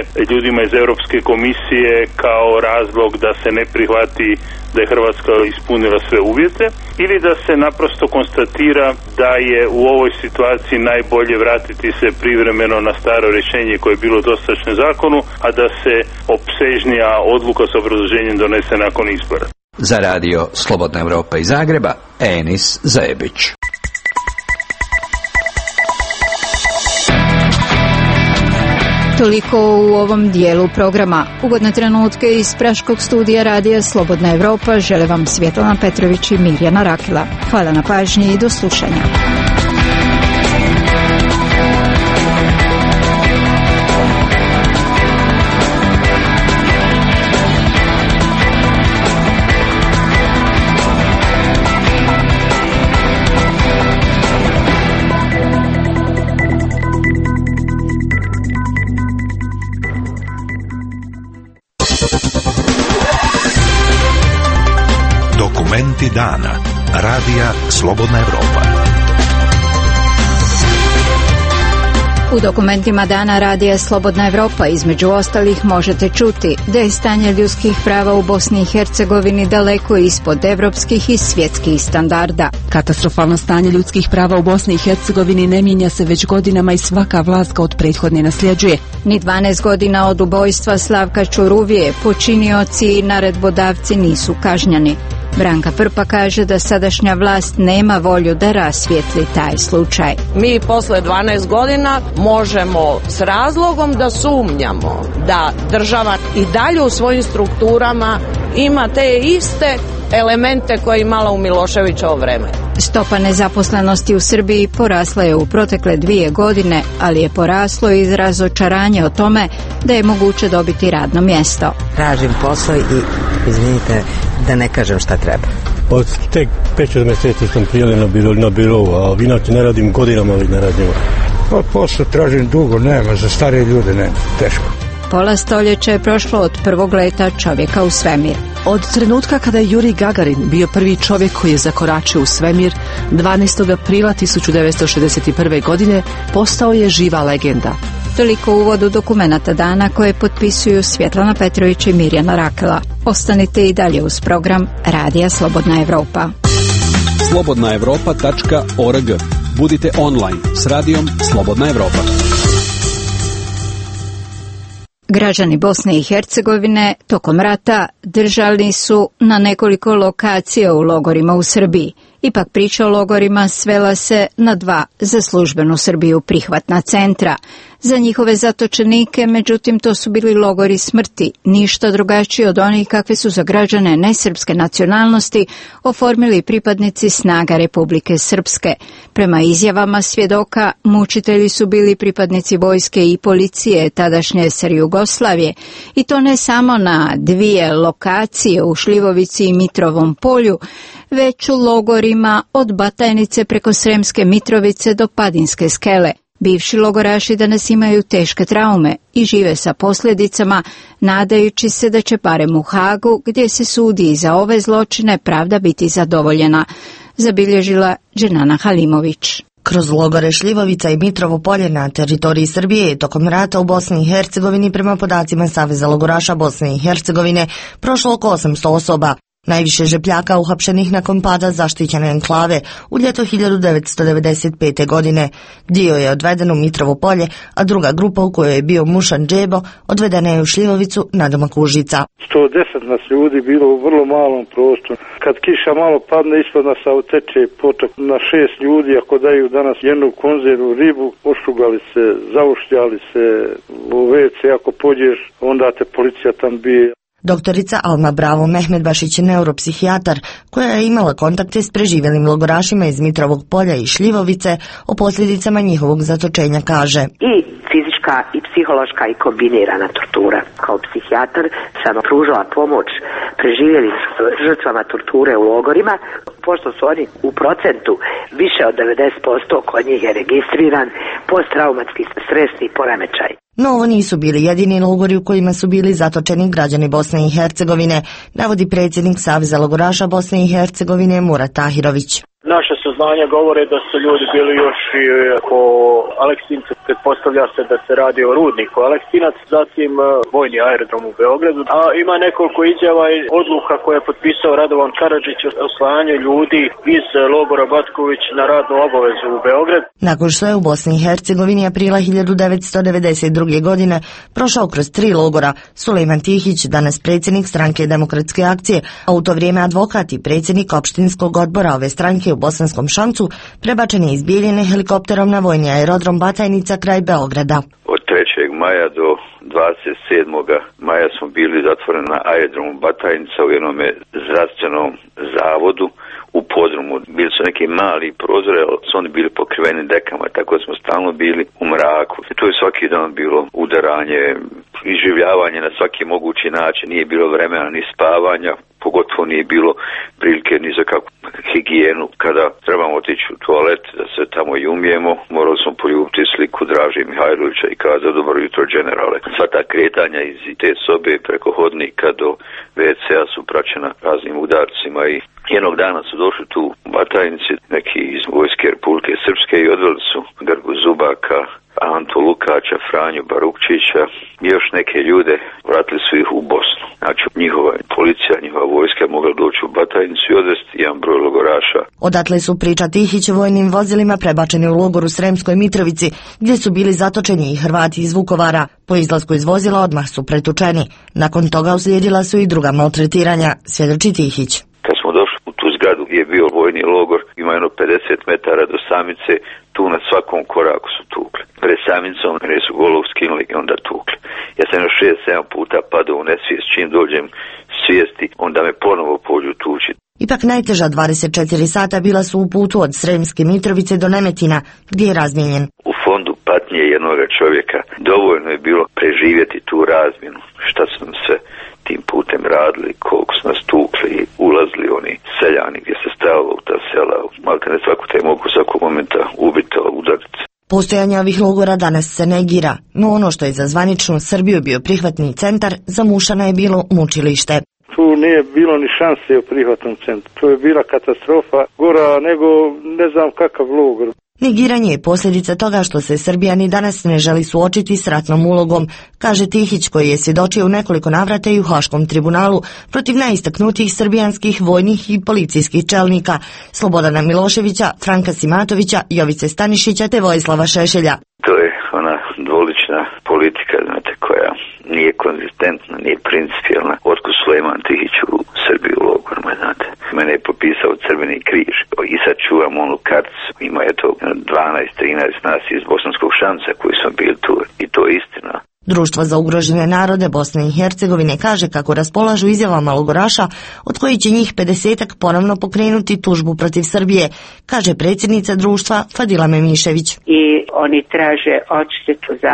navodima iz Europske komisije kao razlog da se ne prihvati da je Hrvatska ispunila sve uvjete, ili da se naprosto konstatira da je u ovoj situaciji najbolje vratiti se privremeno na staro rješenje koje je bilo dostačno zakonu, a da se opsežnija odluka s obrazloženjem donese nakon izbora. Za radio Slobodna Evropa iz Zagreba, Enis Zajebić. Toliko u ovom dijelu programa. Ugodne trenutke iz Praškog studija radija Slobodna Evropa žele vam Svjetlana Petrović i Mirjana Rakela. Hvala na pažnji i do slušanja. Dokumenti dana. Radija Slobodna Evropa. U dokumentima dana radija Slobodna Evropa između ostalih možete čuti da je stanje ljudskih prava u Bosni i Hercegovini daleko ispod evropskih i svjetskih standarda. Katastrofalno stanje ljudskih prava u Bosni i Hercegovini ne mijenja se već godinama i svaka vlast ga od prethodne nasljeđuje. Ni dvanaest godina od ubojstva Slavka Čuruvije počinioci i naredbodavci nisu kažnjeni. Branka Prpa kaže da sadašnja vlast nema volju da rasvijetli taj slučaj. Mi posle dvanaest godina možemo s razlogom da sumnjamo da država i dalje u svojim strukturama ima te iste elemente koje imala u Miloševićevo vreme. Stopa nezaposlenosti u Srbiji porasla je u protekle dvije godine, ali je poraslo iz razočaranja o tome da je moguće dobiti radno mjesto. Tražim posao i, izvinite, da ne kažem šta treba. Od tek pet šest mjeseci sam prijavljen na biro, na birovu, a inače ne radim godinama, ali ne radim. Pa posao tražim dugo, nema, za starije ljude nema, teško. Pola stoljeća je prošlo od prvog leta čovjeka u svemir. Od trenutka kada je Jurij Gagarin bio prvi čovjek koji je zakoračio u svemir, dvanaestog aprila tisuću devetsto šezdeset prve. godine postao je živa legenda. Toliko u uvodu dokumenata dana koje potpisuju Svjetlana Petrović i Mirjana Rakela. Ostanite i dalje uz program Radija Slobodna Evropa. slobodna evropa tačka org. Budite online s radijom Slobodna Evropa. Građani Bosne i Hercegovine tokom rata držali su na nekoliko lokacija u logorima u Srbiji. Ipak priča o logorima svela se na dva za službenu Srbiju prihvatna centra. Za njihove zatočenike, međutim, to su bili logori smrti, ništa drugačiji od onih kakve su za građane nesrpske nacionalnosti oformili pripadnici snaga Republike Srpske. Prema izjavama svjedoka, mučitelji su bili pripadnici vojske i policije tadašnje es er Jugoslavije, i to ne samo na dvije lokacije u Šljivovici i Mitrovom polju, već u logorima od Batajnice preko Sremske Mitrovice do Padinske skele. Bivši logoraši danas imaju teške traume i žive sa posljedicama, nadajući se da će barem u Hagu, gdje se sudi za ove zločine, pravda biti zadovoljena, zabilježila Dženana Halimović. Kroz logore Šljivovica i Mitrovo polje na teritoriji Srbije je tokom rata u Bosni i Hercegovini prema podacima Saveza logoraša Bosne i Hercegovine prošlo oko osamsto osoba. Najviše žepljaka uhapšenih nakon pada zaštićene enklave u ljeto hiljadu devetsto devedeset pete. godine. Dio je odveden u Mitrovo polje, a druga grupa u kojoj je bio Mušan Džebo odvedena je u Šljivovicu nadomak Užica. sto deset nas ljudi bilo u vrlo malom prostoru. Kad kiša malo padne, ispod nas teče potok na šest ljudi. Ako daju danas jednu konzervu ribu, pošugali se, zaušljali se u ve ce, ako pođeš, onda te policija tam bije. Doktorica Alma Bravo Mehmedbašić je neuropsihijatar koja je imala kontakte s preživjelim logorašima iz Mitrovog polja i Šljivovice o posljedicama njihovog zatočenja kaže: I fizička i psihološka i kombinirana tortura. Kao psihijatar sam pružala pomoć preživjelim žrtvama torture u logorima, pošto su oni u procentu više od devedeset posto kod njih je registriran posttraumatski stresni poremećaj. No ovo nisu bili jedini logori u kojima su bili zatočeni građani Bosne i Hercegovine, navodi predsjednik Saveza logoraša Bosne i Hercegovine Murat Tahirović. Naše saznanja govore da su ljudi bili još i po Aleksincu, pretpostavlja se da se radi o rudniku Aleksinac, zatim vojni aerodrom u Beogradu, a ima nekoliko izjava i odluka koje je potpisao Radovan Karadžić o osvajanju ljudi iz logora Batković na radnu obavezu u Beograd. Nakon što je u Bosni i Hercegovini aprila hiljadu devetsto devedeset druge. godine prošao kroz tri logora, Sulejman Tihić, danas predsjednik stranke Demokratske akcije, a u to vrijeme advokat i predsjednik opštinskog odbora ove stranke u Bosanskom Šamcu, prebačen je iz Bijeljine helikopterom na vojni aerodrom Batajnica kraj Beograda. Od trećeg maja do dvadeset sedmog maja smo bili zatvoreni na aerodromu Batajnica u jednom zdravstvenom zavodu u podrumu. Bili su neki mali prozore, ali su oni bili pokriveni dekama, tako da smo stalno bili u mraku. To je svaki dan bilo udaranje, iživljavanje na svaki mogući način, nije bilo vremena ni spavanja, pogotovo nije bilo prilike ni za kakvu higijenu. Kada trebamo otići u toalet da se tamo i umijemo, morali smo poljubiti sliku Draže Mihajlovića i kazati dobro jutro generale. Sva ta kretanja iz te sobe preko hodnika do ve ce a su praćena raznim udarcima i jednog dana su došli tu u Batajnici neki iz vojske Republike Srpske i odveli su Grgu Zubaka, Antu Lukača, Franju Barukčića i još neke ljude, vratili su ih u Bosnu. Znači njihova policija, njihova vojska je mogla doći u Batajnicu i odvesti jedan broj logoraša. Odatle su, priča Tihić, vojnim vozilima prebačeni u logor u Sremskoj Mitrovici, gdje su bili zatočeni i Hrvati iz Vukovara. Po izlasku iz vozila odmah su pretučeni. Nakon toga uslijedila su i druga maltretiranja, svjedoči Tihić. Kad smo došli u tu zgradu gdje je bio vojni logor, ima jedno pedeset metara do samice, tu na svakom koraku su tukli. Pred samicom mene su golov skinuli i onda tukli. Ja sam još šest sedam puta padao u nesvijest, čim dođem svijesti, onda me ponovo pođu tući. Ipak najteža dvadeset četiri sata bila su u putu od Sremske Mitrovice do Nemetina, gdje je razmijenjen. U fondu patnje jednog čovjeka dovoljno je bilo preživjeti tu razmjenu. Šta su nam sve tim putem radili, koliko su nas tukli, ulazili oni seljani gdje se stavilo u ta sela, malte ne svaku te mogu svakog momenta ubiti, udariti. Postojanje ovih logora danas se negira, no ono što je za zvaničnu Srbiju bio prihvatni centar, za Mušana je bilo mučilište. Tu nije bilo ni šanse o prihvatnom centru. To je bila katastrofa, gora nego ne znam kakav logor. Negiranje je posljedica toga što se Srbija ni danas ne želi suočiti s ratnom ulogom, kaže Tihić, koji je svjedočio u nekoliko navrata i u Haškom tribunalu protiv najistaknutijih srbijanskih vojnih i policijskih čelnika Slobodana Miloševića, Franka Simatovića, Jovice Stanišića te Vojislava Šešelja. To je ona dvolična politika, znate, koja nije konzistentna, nije principijelna. Otkud Sulejman Tihić u Srbiju u logorima, znate. Mene je popisao Crveni križ i sad čuvam onu karticu. Ima je to dvanaest trinaest nas iz Bosanskog Šamca koji smo bili tu i to je istina. Društvo za ugrožene narode Bosne i Hercegovine kaže kako raspolažu izjavama logoraša od kojih će njih pedesetak ponovno pokrenuti tužbu protiv Srbije, kaže predsjednica društva Fadila Memišević. I oni traže odštetu za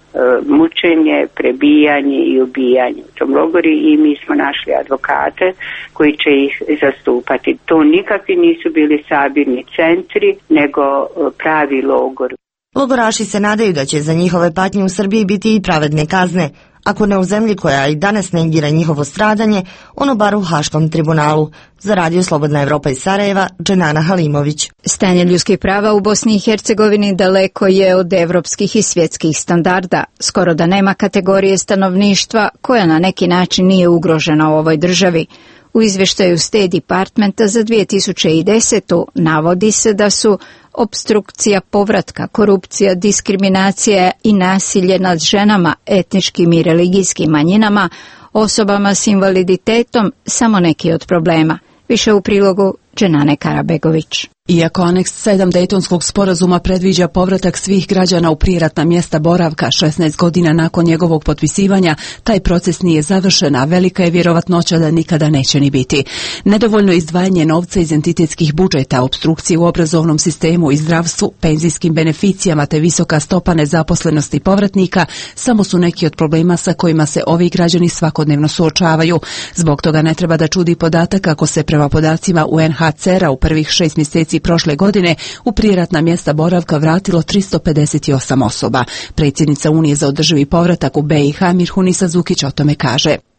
mučenje, prebijanje i ubijanje u tom logori i mi smo našli advokate koji će ih zastupati. To nikakvi nisu bili sabirni centri, nego pravi logor. Logoraši se nadaju da će za njihove patnje u Srbiji biti i pravedne kazne, ako ne u zemlji koja i danas negira njihovo stradanje, ono bar u Haškom tribunalu. Za Radio Slobodna Evropa iz Sarajeva, Dženana Halimović. Stanje ljudskih prava u Bosni i Hercegovini daleko je od evropskih i svjetskih standarda. Skoro da nema kategorije stanovništva koja na neki način nije ugrožena u ovoj državi. U izvještaju State Departmenta za dvije tisuće desetu navodi se da su opstrukcija povratka, korupcija, diskriminacija i nasilje nad ženama, etničkim i religijskim manjinama, osobama s invaliditetom samo neki od problema. Više u prilogu Dženane Karabegović. Iako aneks sedam Dejtonskog sporazuma predviđa povratak svih građana u prijeratna mjesta boravka šesnaest godina nakon njegovog potpisivanja, taj proces nije završen, a velika je vjerovatnoća da nikada neće ni biti. Nedovoljno izdvajanje novca iz entitetskih budžeta, opstrukcije u obrazovnom sistemu i zdravstvu, penzijskim beneficijama te visoka stopa nezaposlenosti povratnika samo su neki od problema sa kojima se ovi građani svakodnevno suočavaju. Zbog toga ne treba da čudi podatak kako se prema podacima U N H C R-a u prvih šest mjeseci prošle godine u prijeratna mjesta boravka vratilo tristo pedeset osam osoba. Predsjednica Unije za održivi povratak u B i H Mirhunisa Zukić o tome kaže.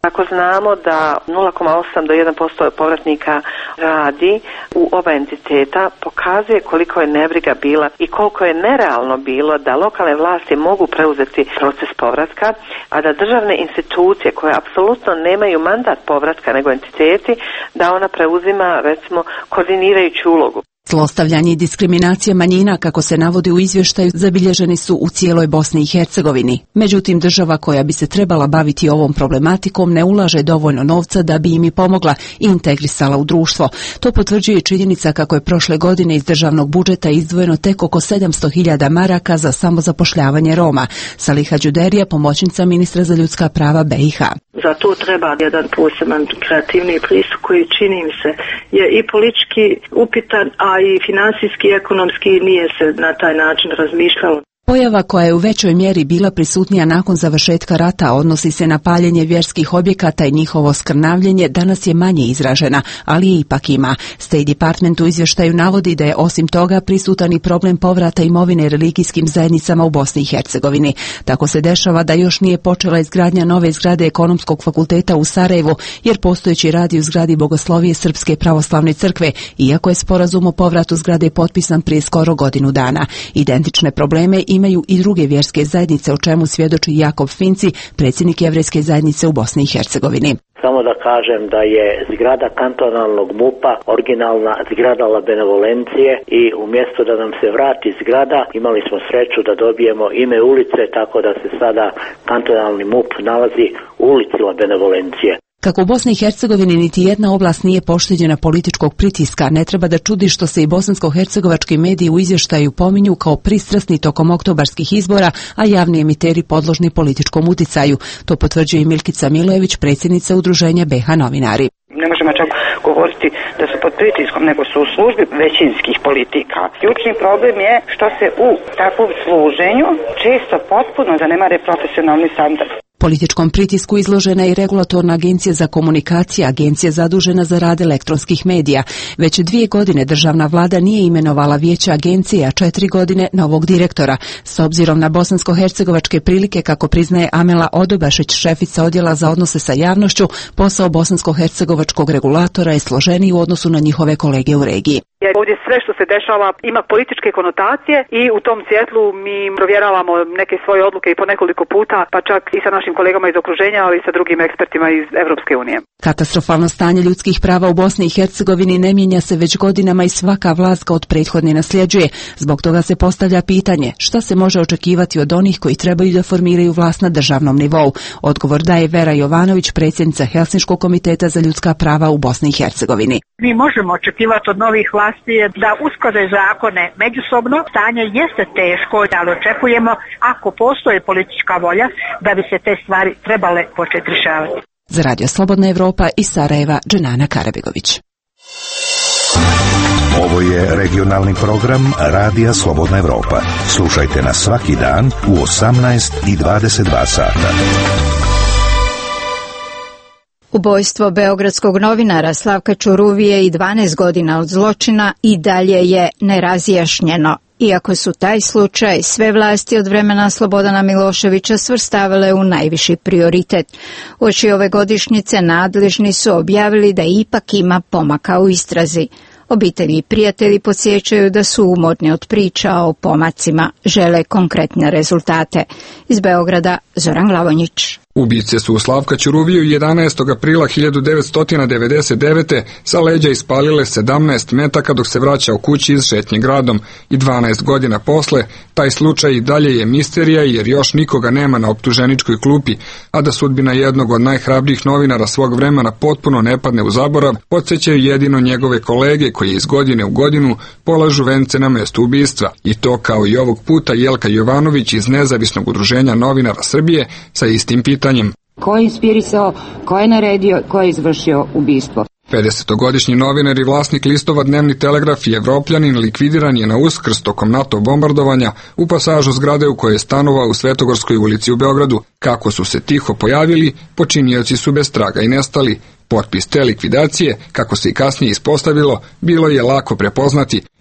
Ako znamo da nula zarez osam do jedan posto povratnika radi u oba entiteta, pokazuje koliko je nebriga bila i koliko je nerealno bilo da lokalne vlasti mogu preuzeti proces povratka, a da državne institucije koje apsolutno nemaju mandat povratka nego entiteti, da ona preuzima recimo koordinirajuću ulogu. Zlostavljanje i diskriminacija manjina, kako se navodi u izvještaju, zabilježeni su u cijeloj Bosni i Hercegovini. Međutim, država koja bi se trebala baviti ovom problematikom ne ulaže dovoljno novca da bi im i pomogla i integrisala u društvo. To potvrđuje i činjenica kako je prošle godine iz državnog budžeta izdvojeno tek oko sedamsto hiljada maraka za samozapošljavanje Roma. Saliha Đuderija, pomoćnica ministra za ljudska prava B i H. Za to treba jedan poseban kreativni pristup koji, čini mi se, je i politički upitan, a i finansijski i ekonomski nije se na taj način razmišljalo. Pojava koja je u većoj mjeri bila prisutnija nakon završetka rata odnosi se na paljenje vjerskih objekata i njihovo skrnavljenje, danas je manje izražena, ali je ipak ima. State Department u izvještaju navodi da je osim toga prisutan i problem povrata imovine religijskim zajednicama u Bosni i Hercegovini. Tako se dešava da još nije počela izgradnja nove zgrade Ekonomskog fakulteta u Sarajevu, jer postojeći radi u zgradi Bogoslovije Srpske pravoslavne crkve, iako je sporazum o povratu zgrade potpisan prije skoro godinu dana. Identične probleme i imaju i druge vjerske zajednice, o čemu svjedoči Jakob Finci, predsjednik jevrejske zajednice u Bosni i Hercegovini. Samo da kažem da je zgrada kantonalnog M U P-a originalna zgrada La Benevolencije i umjesto da nam se vrati zgrada, imali smo sreću da dobijemo ime ulice, tako da se sada kantonalni M U P nalazi u ulici La Benevolencije. Kako u Bosni i Hercegovini niti jedna oblast nije pošteđena političkog pritiska, ne treba da čudi što se i bosansko-hercegovački mediji u izvještaju pominju kao pristrasni tokom oktobarskih izbora, a javni emiteri podložni političkom uticaju. To potvrđuje i Milkica Milojević, predsjednica udruženja B H novinari. Ne možemo čak govoriti da su pod pritiskom, nego su u službi većinskih politika. Ključni problem je što se u takvom služenju često potpuno zanemare profesionalni standard. Političkom pritisku izložena je i regulatorna agencija za komunikacije, agencija zadužena za rad elektronskih medija. Već dvije godine državna vlada nije imenovala vijeće agencije, a četiri godine novog direktora. S obzirom na bosansko-hercegovačke prilike, kako priznaje Amela Odobašić, šefica odjela za odnose sa javnošću, posao bosansko-hercegovačkog regulatora je složeniji u odnosu na njihove kolege u regiji. Jer ovdje sve što se dešava ima političke konotacije i u tom svjetlu mi provjeravamo neke svoje odluke i po nekoliko puta, pa čak i sa našim kolegama iz okruženja, ali i sa drugim ekspertima iz Evropske unije. Katastrofalno stanje ljudskih prava u Bosni i Hercegovini ne mijenja se već godinama i svaka vlast ga od prethodne nasljeđuje. Zbog toga se postavlja pitanje šta se može očekivati od onih koji trebaju da formiraju vlast na državnom nivou. Odgovor daje Vera Jovanović, predsjednica Helsinškog komiteta za ljudska prava u Bosni i Hercegovini. Mi možemo očekivati od novih vlasti da usklade zakone međusobno. Stanje jeste teško, ali očekujemo, ako postoji politička volja, da bi se te stvari trebale početi rješavati. Za Radio Slobodna Evropa iz Sarajeva, Dženana Karabegović. Ovo je regionalni program Radija Slobodna Evropa. Slušajte nas svaki dan u osamnaest i dvadeset dva sata. Ubojstvo beogradskog novinara Slavka Ćuruvije i dvanaest godina od zločina i dalje je nerazjašnjeno. Iako su taj slučaj sve vlasti od vremena Slobodana Miloševića svrstavale u najviši prioritet. Uoči ove godišnjice nadležni su objavili da ipak ima pomaka u istrazi. Obitelji i prijatelji podsjećaju da su umorni od priča o pomacima, žele konkretne rezultate. Iz Beograda, Zoran Glavonjić. Ubice su Slavka Ćuruviju jedanaestog aprila hiljadu devetsto devedeset devete sa leđa ispalile sedamnaest metaka dok se vraćao kući iz šetnje gradom i dvanaest godina posle taj slučaj i dalje je misterija jer još nikoga nema na optuženičkoj klupi, a da sudbina jednog od najhrabrijih novinara svog vremena potpuno ne padne u zaborav, podsjećaju jedino njegove kolege koji iz godine u godinu polažu vence na mestu ubistva. I to kao i ovog puta Jelka Jovanović iz Nezavisnog udruženja novinara Srbije sa istim pitanjem. Ko je inspirisao, ko je naredio, ko je izvršio ubistvo? pedesetogodišnji novinar i vlasnik listova Dnevni telegraf i Evropljanin likvidiran je na Uskrs tokom NATO bombardovanja u pasažu zgrade u kojoj je stanovao u Svetogorskoj ulici u Beogradu. Kako su se tiho pojavili, počinioci su bez traga i nestali. Potpis te likvidacije, kako se i kasnije ispostavilo, bilo je lako prepoznati.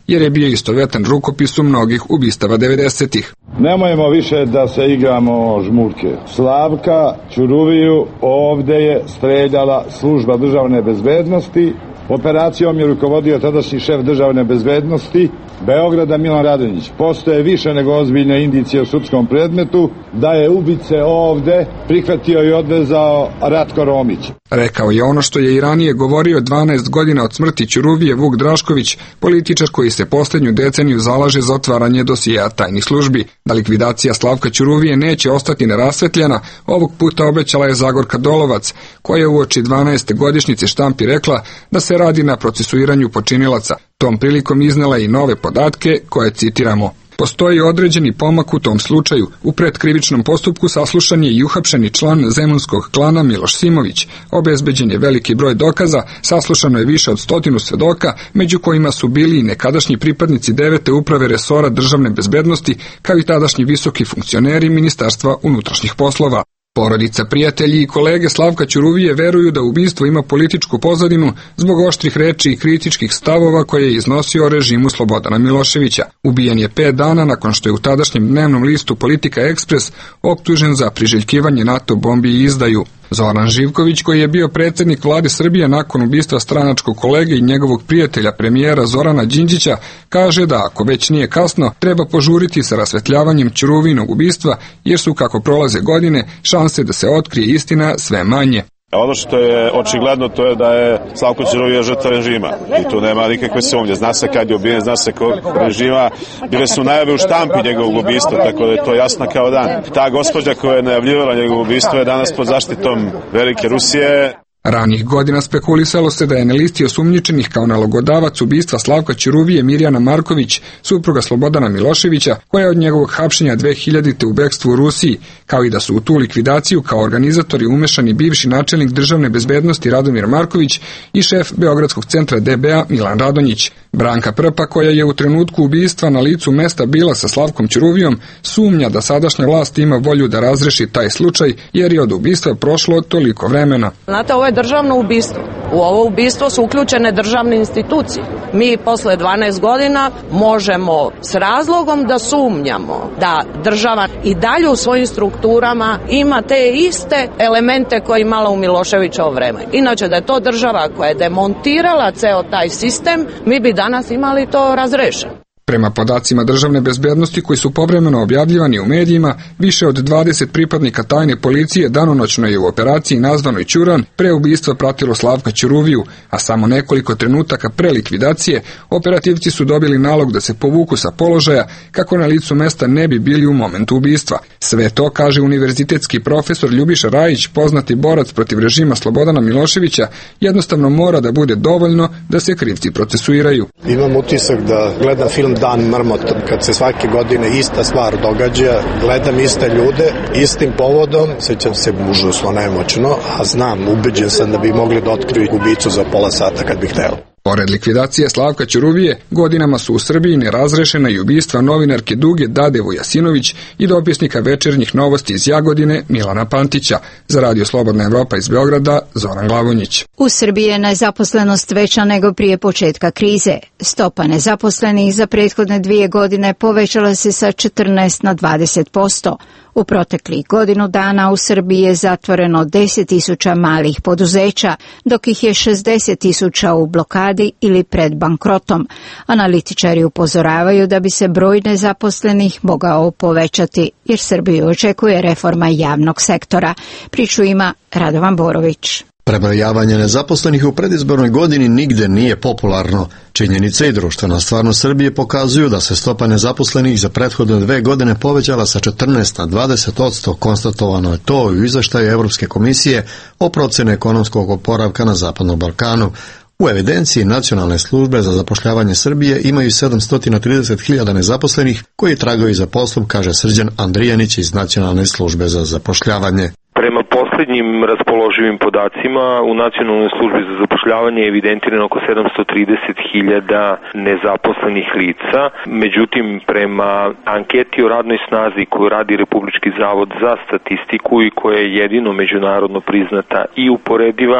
jer je bio istovetan rukopisu mnogih ubistava devedesetih. Nemojmo više da se igramo žmurke. Slavka Ćuruviju ovde je streljala služba državne bezbednosti. Operacijom je rukovodio tadašnji šef državne bezbednosti Beograda Milan Radonjić. Postoje više nego ozbiljne indicije u sudskom predmetu da je ubice ovde prihvatio i odvezao Ratko Romić. Rekao je ono što je i ranije govorio dvanaest godina od smrti Ćuruvije Vuk Drašković, političar koji se posljednju deceniju zalaže za otvaranje dosijeja tajnih službi. Da likvidacija Slavka Ćuruvije neće ostati nerasvetljena, ovog puta obećala je Zagorka Dolovac, koja je uoči dvanaeste godišnjice štampi rekla da se radi na procesuiranju počinilaca. Tom prilikom iznela i nove podatke koje citiramo. Postoji određeni pomak u tom slučaju. U predkrivičnom postupku saslušan je i uhapšeni član zemunskog klana Miloš Simović. Obezbeđen je veliki broj dokaza, saslušano je više od stotinu svedoka, među kojima su bili i nekadašnji pripadnici devete uprave resora državne bezbednosti, kao i tadašnji visoki funkcioneri Ministarstva unutrašnjih poslova. Porodica, prijatelji i kolege Slavka Ćuruvije veruju da ubistvo ima političku pozadinu zbog oštrih reči i kritičkih stavova koje je iznosio o režimu Slobodana Miloševića. Ubijen je pet dana nakon što je u tadašnjem dnevnom listu Politika Ekspres optužen za priželjkivanje NATO bombi i izdaju. Zoran Živković, koji je bio predsjednik vlade Srbije nakon ubistva stranačkog kolege i njegovog prijatelja premijera Zorana Đinđića, kaže da ako već nije kasno, treba požuriti sa rasvetljavanjem Ćuruvinog ubistva, jer su kako prolaze godine šanse da se otkrije istina sve manje. Ono što je očigledno to je da je Slavko Ćuruvija žrtva režima i tu nema nikakve sumnje. Zna se kad je ubijen, zna se kog režima. Bile su najave u štampi njegovog ubistva, tako da je to jasno kao dan. Ta gospođa koja je najavljivala njegovo ubistvo je danas pod zaštitom Velike Rusije. Ranih godina spekulisalo se da je na listi osumnjičenih kao nalogodavac ubistva Slavka Ćuruvije Mirjana Marković, supruga Slobodana Miloševića, koja je od njegovog hapšenja dve hiljadite u bekstvu u Rusiji, kao i da su u tu likvidaciju kao organizatori umešani bivši načelnik državne bezbednosti Radomir Marković i šef Beogradskog centra D B A Milan Radonjić. Branka Prpa, koja je u trenutku ubistva na licu mesta bila sa Slavkom Ćuruvijom, sumnja da sadašnja vlast ima volju da razreši taj slučaj, jer je od ubistva prošlo toliko vremena. Znate, ovo je državno ubistvo. U ovo ubistvo su uključene državne institucije. Mi posle dvanaest godina možemo s razlogom da sumnjamo da država i dalje u svojim strukturama ima te iste elemente koje imala u Miloševićevo vreme. Inače, da je to država koja je demontirala ceo taj sistem, mi bi danas imali to razrešeno. Prema podacima državne bezbednosti koji su povremeno objavljivani u medijima, više od dvadeset pripadnika tajne policije danonoćno je u operaciji nazvanoj Ćuran pre ubistva pratilo Slavka Ćuruviju, a samo nekoliko trenutaka pre likvidacije operativci su dobili nalog da se povuku sa položaja kako na licu mesta ne bi bili u momentu ubistva. Sve to, kaže univerzitetski profesor Ljubiša Rajić, poznati borac protiv režima Slobodana Miloševića, jednostavno mora da bude dovoljno da se krivci procesuiraju. Imam utisak da gledam film Dan mrmot, kad se svake godine ista stvar događa, gledam iste ljude, istim povodom, sećam se užasno nemoćno, a znam, ubeđen sam da bi mogli da otkriju ubicu za pola sata kad bih hteo. Pored likvidacije Slavka Ćuruvije, godinama su u Srbiji nerazrešena i ubistva novinarke Duge Dade Vujasinović i dopisnika Večernjih novosti iz Jagodine Milana Pantića. Za Radio Slobodna Evropa iz Beograda, Zoran Glavonjić. U Srbiji je nezaposlenost veća nego prije početka krize. Stopa nezaposlenih za prethodne dvije godine povećala se sa četrnaest na dvadeset posto. U proteklih godinu dana u Srbiji je zatvoreno deset tisuća malih poduzeća, dok ih je šezdeset tisuća u blokadi ili pred bankrotom. Analitičari upozoravaju da bi se broj nezaposlenih mogao povećati, jer Srbiju očekuje reforma javnog sektora. Priču ima Radovan Borović. Prebrojavanje nezaposlenih u predizbornoj godini nigde nije popularno. Činjenice i društvena stvarnost Srbije pokazuju da se stopa nezaposlenih za prethodne dve godine povećala sa četrnaest na dvadeset posto, konstatovano je to u izveštaju Evropske komisije o procjeni ekonomskog oporavka na Zapadnom Balkanu. U evidenciji Nacionalne službe za zapošljavanje Srbije imaju sedamsto trideset hiljada nezaposlenih koji tragaju za poslom, kaže Srđan Andrijanić iz Nacionalne službe za zapošljavanje. Prema posljednjim raspoloživim podacima u Nacionalnoj službi za zapošljavanje je evidentirano oko sedamsto trideset hiljada nezaposlenih lica. Međutim, prema anketi o radnoj snazi koju radi Republički zavod za statistiku i koja je jedino međunarodno priznata i uporediva,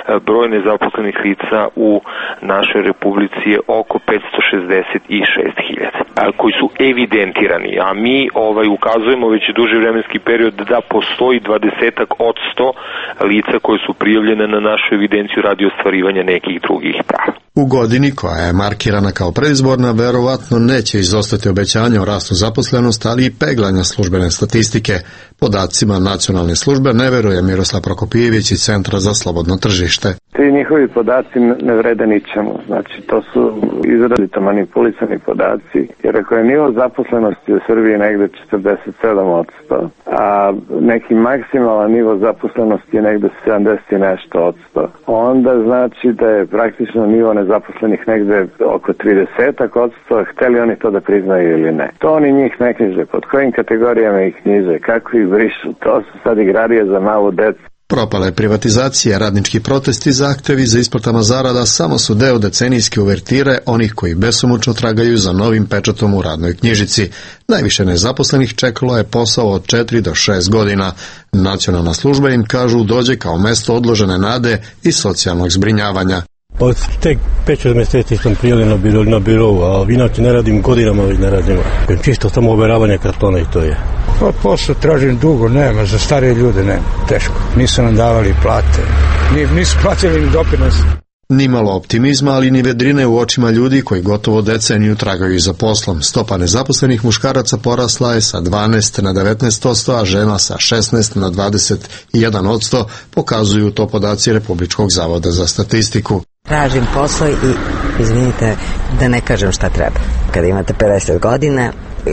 broj nezaposlenih lica u našoj republici je oko petsto šezdeset šest hiljada koji su evidentirani, a mi ovaj ukazujemo već duži vremenski period da postoji dvadesetak odsto lica koje su prijavljene na našu evidenciju radi ostvarivanja nekih drugih prava. U godini koja je markirana kao predizborna, verovatno neće izostati obećanja o rastu zaposlenosti, ali i peglanja službene statistike. Podacima nacionalne službe ne veruje Miroslav Prokopijević iz Centra za slobodno tržište. Ti njihovi podaci ne vrede ničemu, znači to su izrazito manipulisani podaci, jer ako je nivo zaposlenosti u Srbiji negde četrdeset sedam odsto, a neki maksimalan nivo zaposlenosti je negde sedamdeset i nešto odsto, onda znači da je praktično nivo nezaposlenih negde oko trideset odsto, hteli oni to da priznaju ili ne. To oni njih ne knjiže, pod kojim kategorijama ih knjiže, kako ih brišu, to su sad igrarije za malu decu. Propale privatizacije, radnički protesti, zahtevi za isplatama zarada samo su deo decenijske uvertire onih koji besomučno tragaju za novim pečatom u radnoj knjižici. Najviše nezaposlenih čekalo je posao od četiri do šest godina. Nacionalna služba im, kažu, dođe kao mesto odložene nade i socijalnog zbrinjavanja. Od tek pet šest mjeseci sam prijavljen na biro, na birovu, a inače ne radim godinama, već ne radim. Čisto samo overavanje kartona i to je. Pa posao tražim dugo, nema, za starije ljude nema, teško. Nisu nam davali plate, nisu platili ni doprinos. Nimalo optimizma, ali ni vedrine u očima ljudi koji gotovo deceniju tragaju za poslom. Stopa nezaposlenih muškaraca porasla je sa dvanaest na devetnaest odsto, a žena sa šesnaest na dvadeset jedan odsto, pokazuju to podaci Republičkog zavoda za statistiku. Tražim posao i, izvinite, da ne kažem šta treba. Kada imate pedeset godina,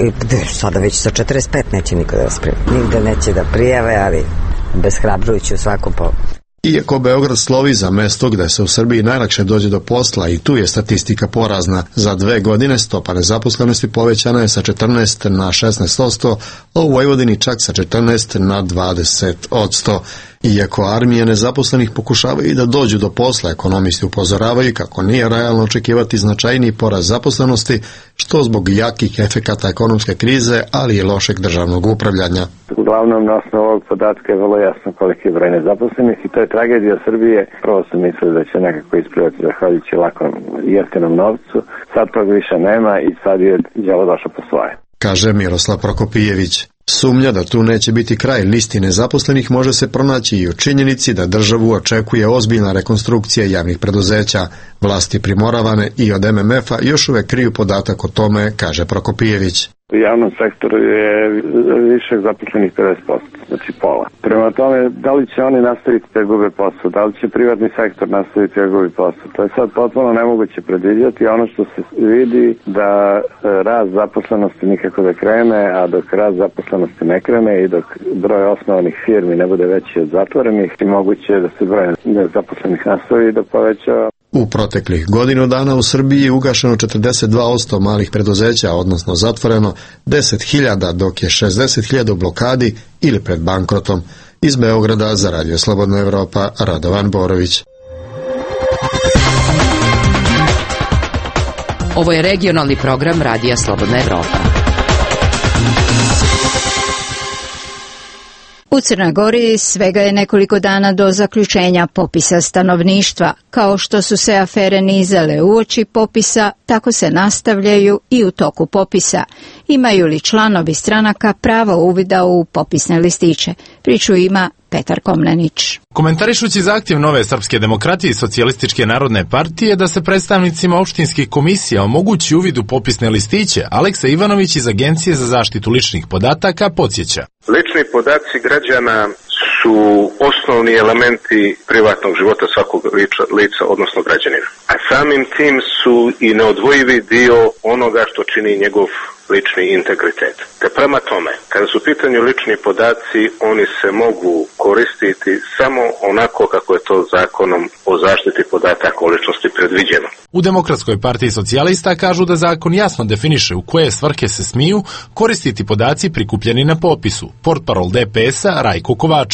sada već sa četrdeset pet neće niko da vas prijave. Nigde neće da prijave, ali beshrabrujući u svakom pogledu. Iako Beograd slovi za mesto gde se u Srbiji najlakše dođe do posla, i tu je statistika porazna. Za dve godine stopa nezaposlenosti povećana je sa četrnaest na šesnaest odsto, a u Vojvodini čak sa četrnaest na dvadeset odsto. Iako armije nezaposlenih pokušavaju i da dođu do posla, ekonomisti upozoravaju kako nije realno očekivati značajniji porast zaposlenosti, što zbog jakih efekata ekonomske krize, ali i lošeg državnog upravljanja. Uglavnom, na osnovu ovog podatka je vrlo jasno koliki je broj nezaposlenih i to je tragedija Srbije. Prvo su mislili da će nekako isplivati zahvaljujući lakom jeftinom novcu, sad tog više nema i sad je djelo došlo po svoje. Kaže Miroslav Prokopijević. Sumnja da tu neće biti kraj listi nezaposlenih može se pronaći i u činjenici da državu očekuje ozbiljna rekonstrukcija javnih preduzeća. Vlasti primoravane i od em em efa još uvek kriju podatak o tome, kaže Prokopijević. U javnom sektoru je više zaposlenih pedeset posto, znači pola. Prema tome, da li će oni nastaviti da gube posao, da li će privatni sektor nastaviti da gubi posao, to je sad potpuno nemoguće predviđati. Ono što se vidi da rast zaposlenosti nikako da krene, a dok rast zaposlenosti ne krene i dok broj osnovanih firmi ne bude veći od zatvorenih, i moguće da se broj zaposlenih nastavi da povećava. U proteklih godinu dana u Srbiji je ugašeno četrdeset dva odsto malih preduzeća, odnosno zatvoreno deset hiljada, dok je šezdeset hiljada u blokadi ili pred bankrotom. Iz Beograda za Radio Slobodna Evropa, Radovan Borović. Ovo je regionalni program Radija Slobodna Evropa. U Crnoj Gori svega je nekoliko dana do zaključenja popisa stanovništva. Kao što su se afere nizale uoči popisa, tako se nastavljaju i u toku popisa. Imaju li članovi stranaka pravo uvida u popisne listiće? Priču ima Petar Komnenić. Komentarišući zahtjev Nove srpske demokratije i Socijalističke narodne partije da se predstavnicima opštinskih komisija omogući uvid u popisne listiće, Aleksa Ivanović iz Agencije za zaštitu ličnih podataka podsjeća. Lični podaci građana su osnovni elementi privatnog života svakog lica, lica, odnosno građanina. A samim tim su i neodvojivi dio onoga što čini njegov lični integritet. Te prema tome, kada su u pitanju lični podaci, oni se mogu koristiti samo onako kako je to zakonom o zaštiti podataka o ličnosti predviđeno. U Demokratskoj partiji socijalista kažu da zakon jasno definiše u koje svrhe se smiju koristiti podaci prikupljeni na popisu. Portparol de pe es a Rajko Kovačević.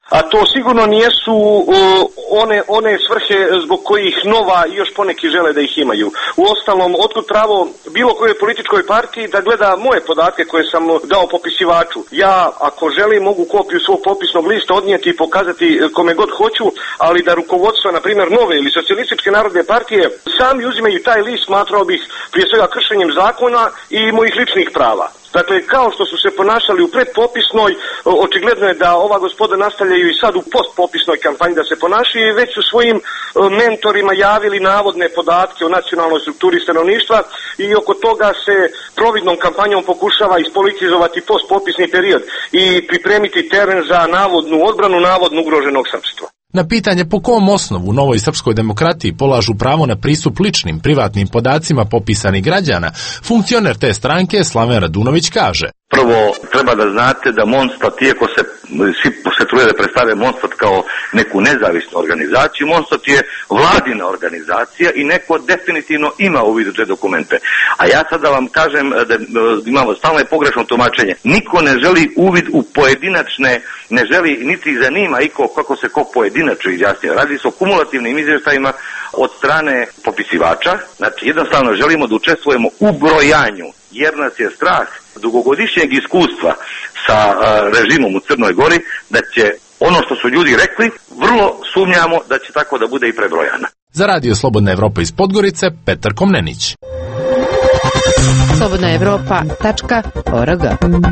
a to sigurno nijesu uh, one, one svrhe zbog kojih nova i još poneki žele da ih imaju. Uostalom, otkud pravo bilo kojoj političkoj partiji da gleda moje podatke koje sam dao popisivaču. Ja, ako želim, mogu kopiju svog popisnog lista odnijeti i pokazati kome god hoću, ali da rukovodstvo, na primjer, Nove ili Socijalističke narodne partije sami uzimaju taj list, smatrao bih prije svega kršenjem zakona i mojih ličnih prava. Dakle, kao što su se ponašali u predpopisnoj, očigledno je da ova gospoda nastavljaju i sad u postpopisnoj kampanji da se ponašaju i već su svojim mentorima javili navodne podatke o nacionalnoj strukturi stanovništva i oko toga se providnom kampanjom pokušava ispolitizovati postpopisni period i pripremiti teren za navodnu odbranu navodno ugroženog srpstva. Na pitanje po kom osnovu u Novoj srpskoj demokratiji polažu pravo na pristup ličnim, privatnim podacima popisanih građana, funkcioner te stranke Slaven Radunović kaže: Prvo, treba da znate da Monstat, iako se svi se trude da predstave Monstat kao neku nezavisnu organizaciju, Monstat je vladina organizacija i neko definitivno ima uvid u te dokumente. A ja sad da vam kažem da imamo stalno pogrešno tumačenje. Niko ne želi uvid u pojedinačne, ne želi, niti zanima iko kako se ko pojedinačno izjasnio. Radi se o kumulativnim izvještajima od strane popisivača. Znači, jednostavno želimo da učestvujemo u brojanju, jer nas je strah dugogodišnjeg iskustva sa režimom u Crnoj Gori da će ono što su ljudi rekli, vrlo sumnjamo da će tako da bude i prebrojana. Za Radio Slobodna Evropa iz Podgorice, Petar Komnenić. slobodna evropa tačka org.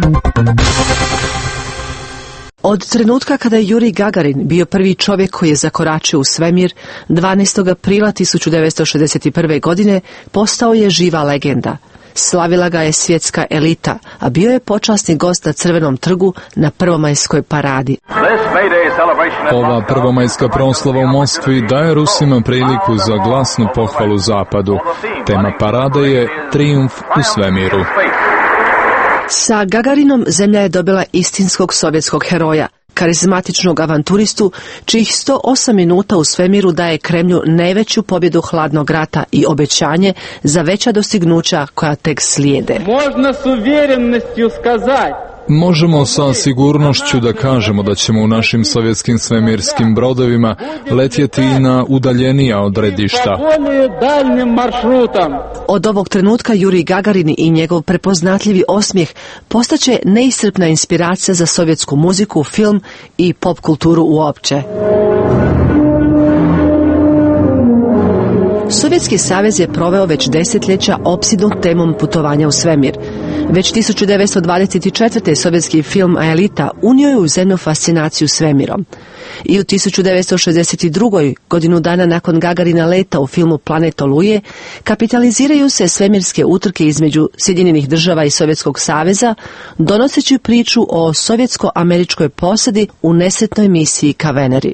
Od trenutka kada je Jurij Gagarin bio prvi čovjek koji je zakoračio u svemir, dvanaestog aprila tisuću devetsto šezdeset prve. godine postao je živa legenda. Slavila ga je svjetska elita, a bio je počasni gost na Crvenom trgu na prvomajskoj paradi. Ova prvomajska proslava u Moskvi daje Rusima priliku za glasnu pohvalu Zapadu. Tema parade je Trijumf u svemiru. Sa Gagarinom zemlja je dobila istinskog sovjetskog heroja, karizmatičnog avanturistu, čijih sto osam minuta u svemiru daje Kremlju najveću pobjedu hladnog rata i obećanje za veća dostignuća koja tek slijede. Možno s uvjerenostju skazati. Možemo sa sigurnošću da kažemo da ćemo u našim sovjetskim svemirskim brodovima letjeti i na udaljenija odredišta. Od ovog trenutka Jurij Gagarin i njegov prepoznatljivi osmijeh postaće neiscrpna inspiracija za sovjetsku muziku, film i pop kulturu uopće. Sovjetski savez je proveo već desetljeća opsidnu temom putovanja u svemir. Već tisuću devetsto dvadeset četvrte. sovjetski film Aelita unio je u zemlju fascinaciju svemirom. I u tisuću devetsto šezdeset druge. godinu dana nakon Gagarina leta u filmu Planet oluje, kapitaliziraju se svemirske utrke između Sjedinjenih država i Sovjetskog saveza, donoseći priču o sovjetsko-američkoj posadi u nesretnoj misiji ka Veneri.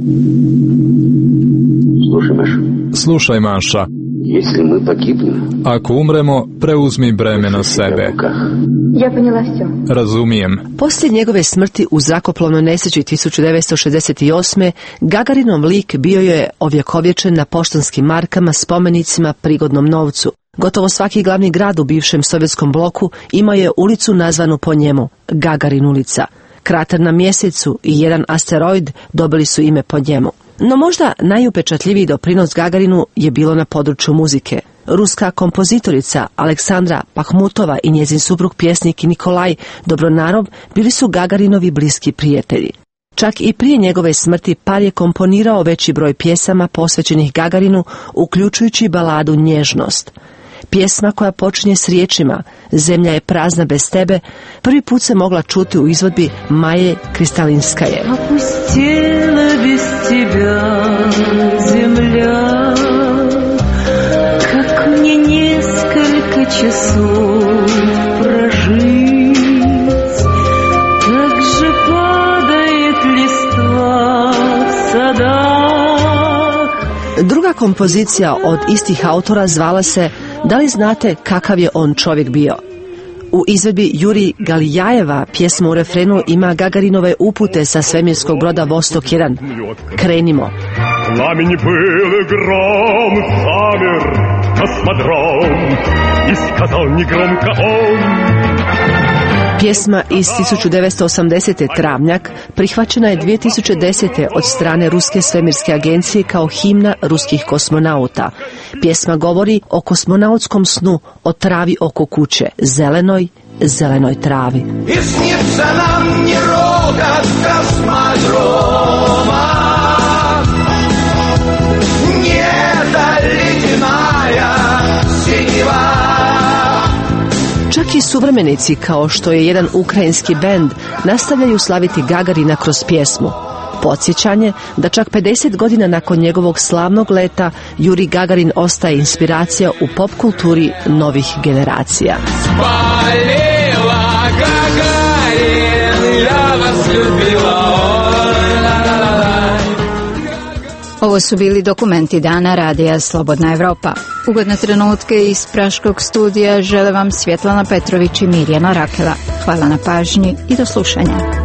Slušaj, Maša. Ako umremo, preuzmi breme na sebe. Razumijem. Poslije njegove smrti u zrakoplovnoj nesreći tisuću devetsto šezdeset osme. Gagarinov lik bio je ovjekovječen na poštanskim markama, spomenicima, prigodnom novcu. Gotovo svaki glavni grad u bivšem sovjetskom bloku imao je ulicu nazvanu po njemu, Gagarin ulica. Krater na mjesecu i jedan asteroid dobili su ime po njemu. No možda najupečatljiviji doprinos Gagarinu je bilo na području muzike. Ruska kompozitorica Aleksandra Pahmutova i njezin suprug pjesnik Nikolaj Dobronarov bili su Gagarinovi bliski prijatelji. Čak i prije njegove smrti par je komponirao veći broj pjesama posvećenih Gagarinu, uključujući baladu Nježnost. Pjesma koja počinje s riječima Zemlja je prazna bez tebe prvi put se mogla čuti u izvodbi Maje Kristalinskaje. Опустела без тебя земля, как мне несколько часов прожить, так же падает листва в садах. Druga kompozicija od istih autora zvala se Da li znate kakav je on čovjek bio? U izvedbi Juri Galijajeva pjesma u refrenu ima Gagarinove upute sa svemirskog broda Vostok jedan. Krenimo. Пламени был и гром, замер космодром, и сказал негромко он: Pjesma iz tisuću devetsto osamdesete Travnjak prihvaćena je dvije tisuće desete od strane Ruske svemirske agencije kao himna ruskih kosmonauta. Pjesma govori o kosmonautskom snu, o travi oko kuće, zelenoj, zelenoj travi. И снится нам не рокот космодрома, не та ледяная синева. Čak i suvremenici, kao što je jedan ukrajinski bend, nastavljaju slaviti Gagarina kroz pjesmu. Podsjećanje da čak pedeset godina nakon njegovog slavnog leta Juri Gagarin ostaje inspiracija u pop kulturi novih generacija. Ovo su bili dokumenti dana radija Slobodna Evropa. Ugodne trenutke iz Praškog studija žele vam Svjetlana Petrović i Mirjana Rakela. Hvala na pažnji i do slušanja.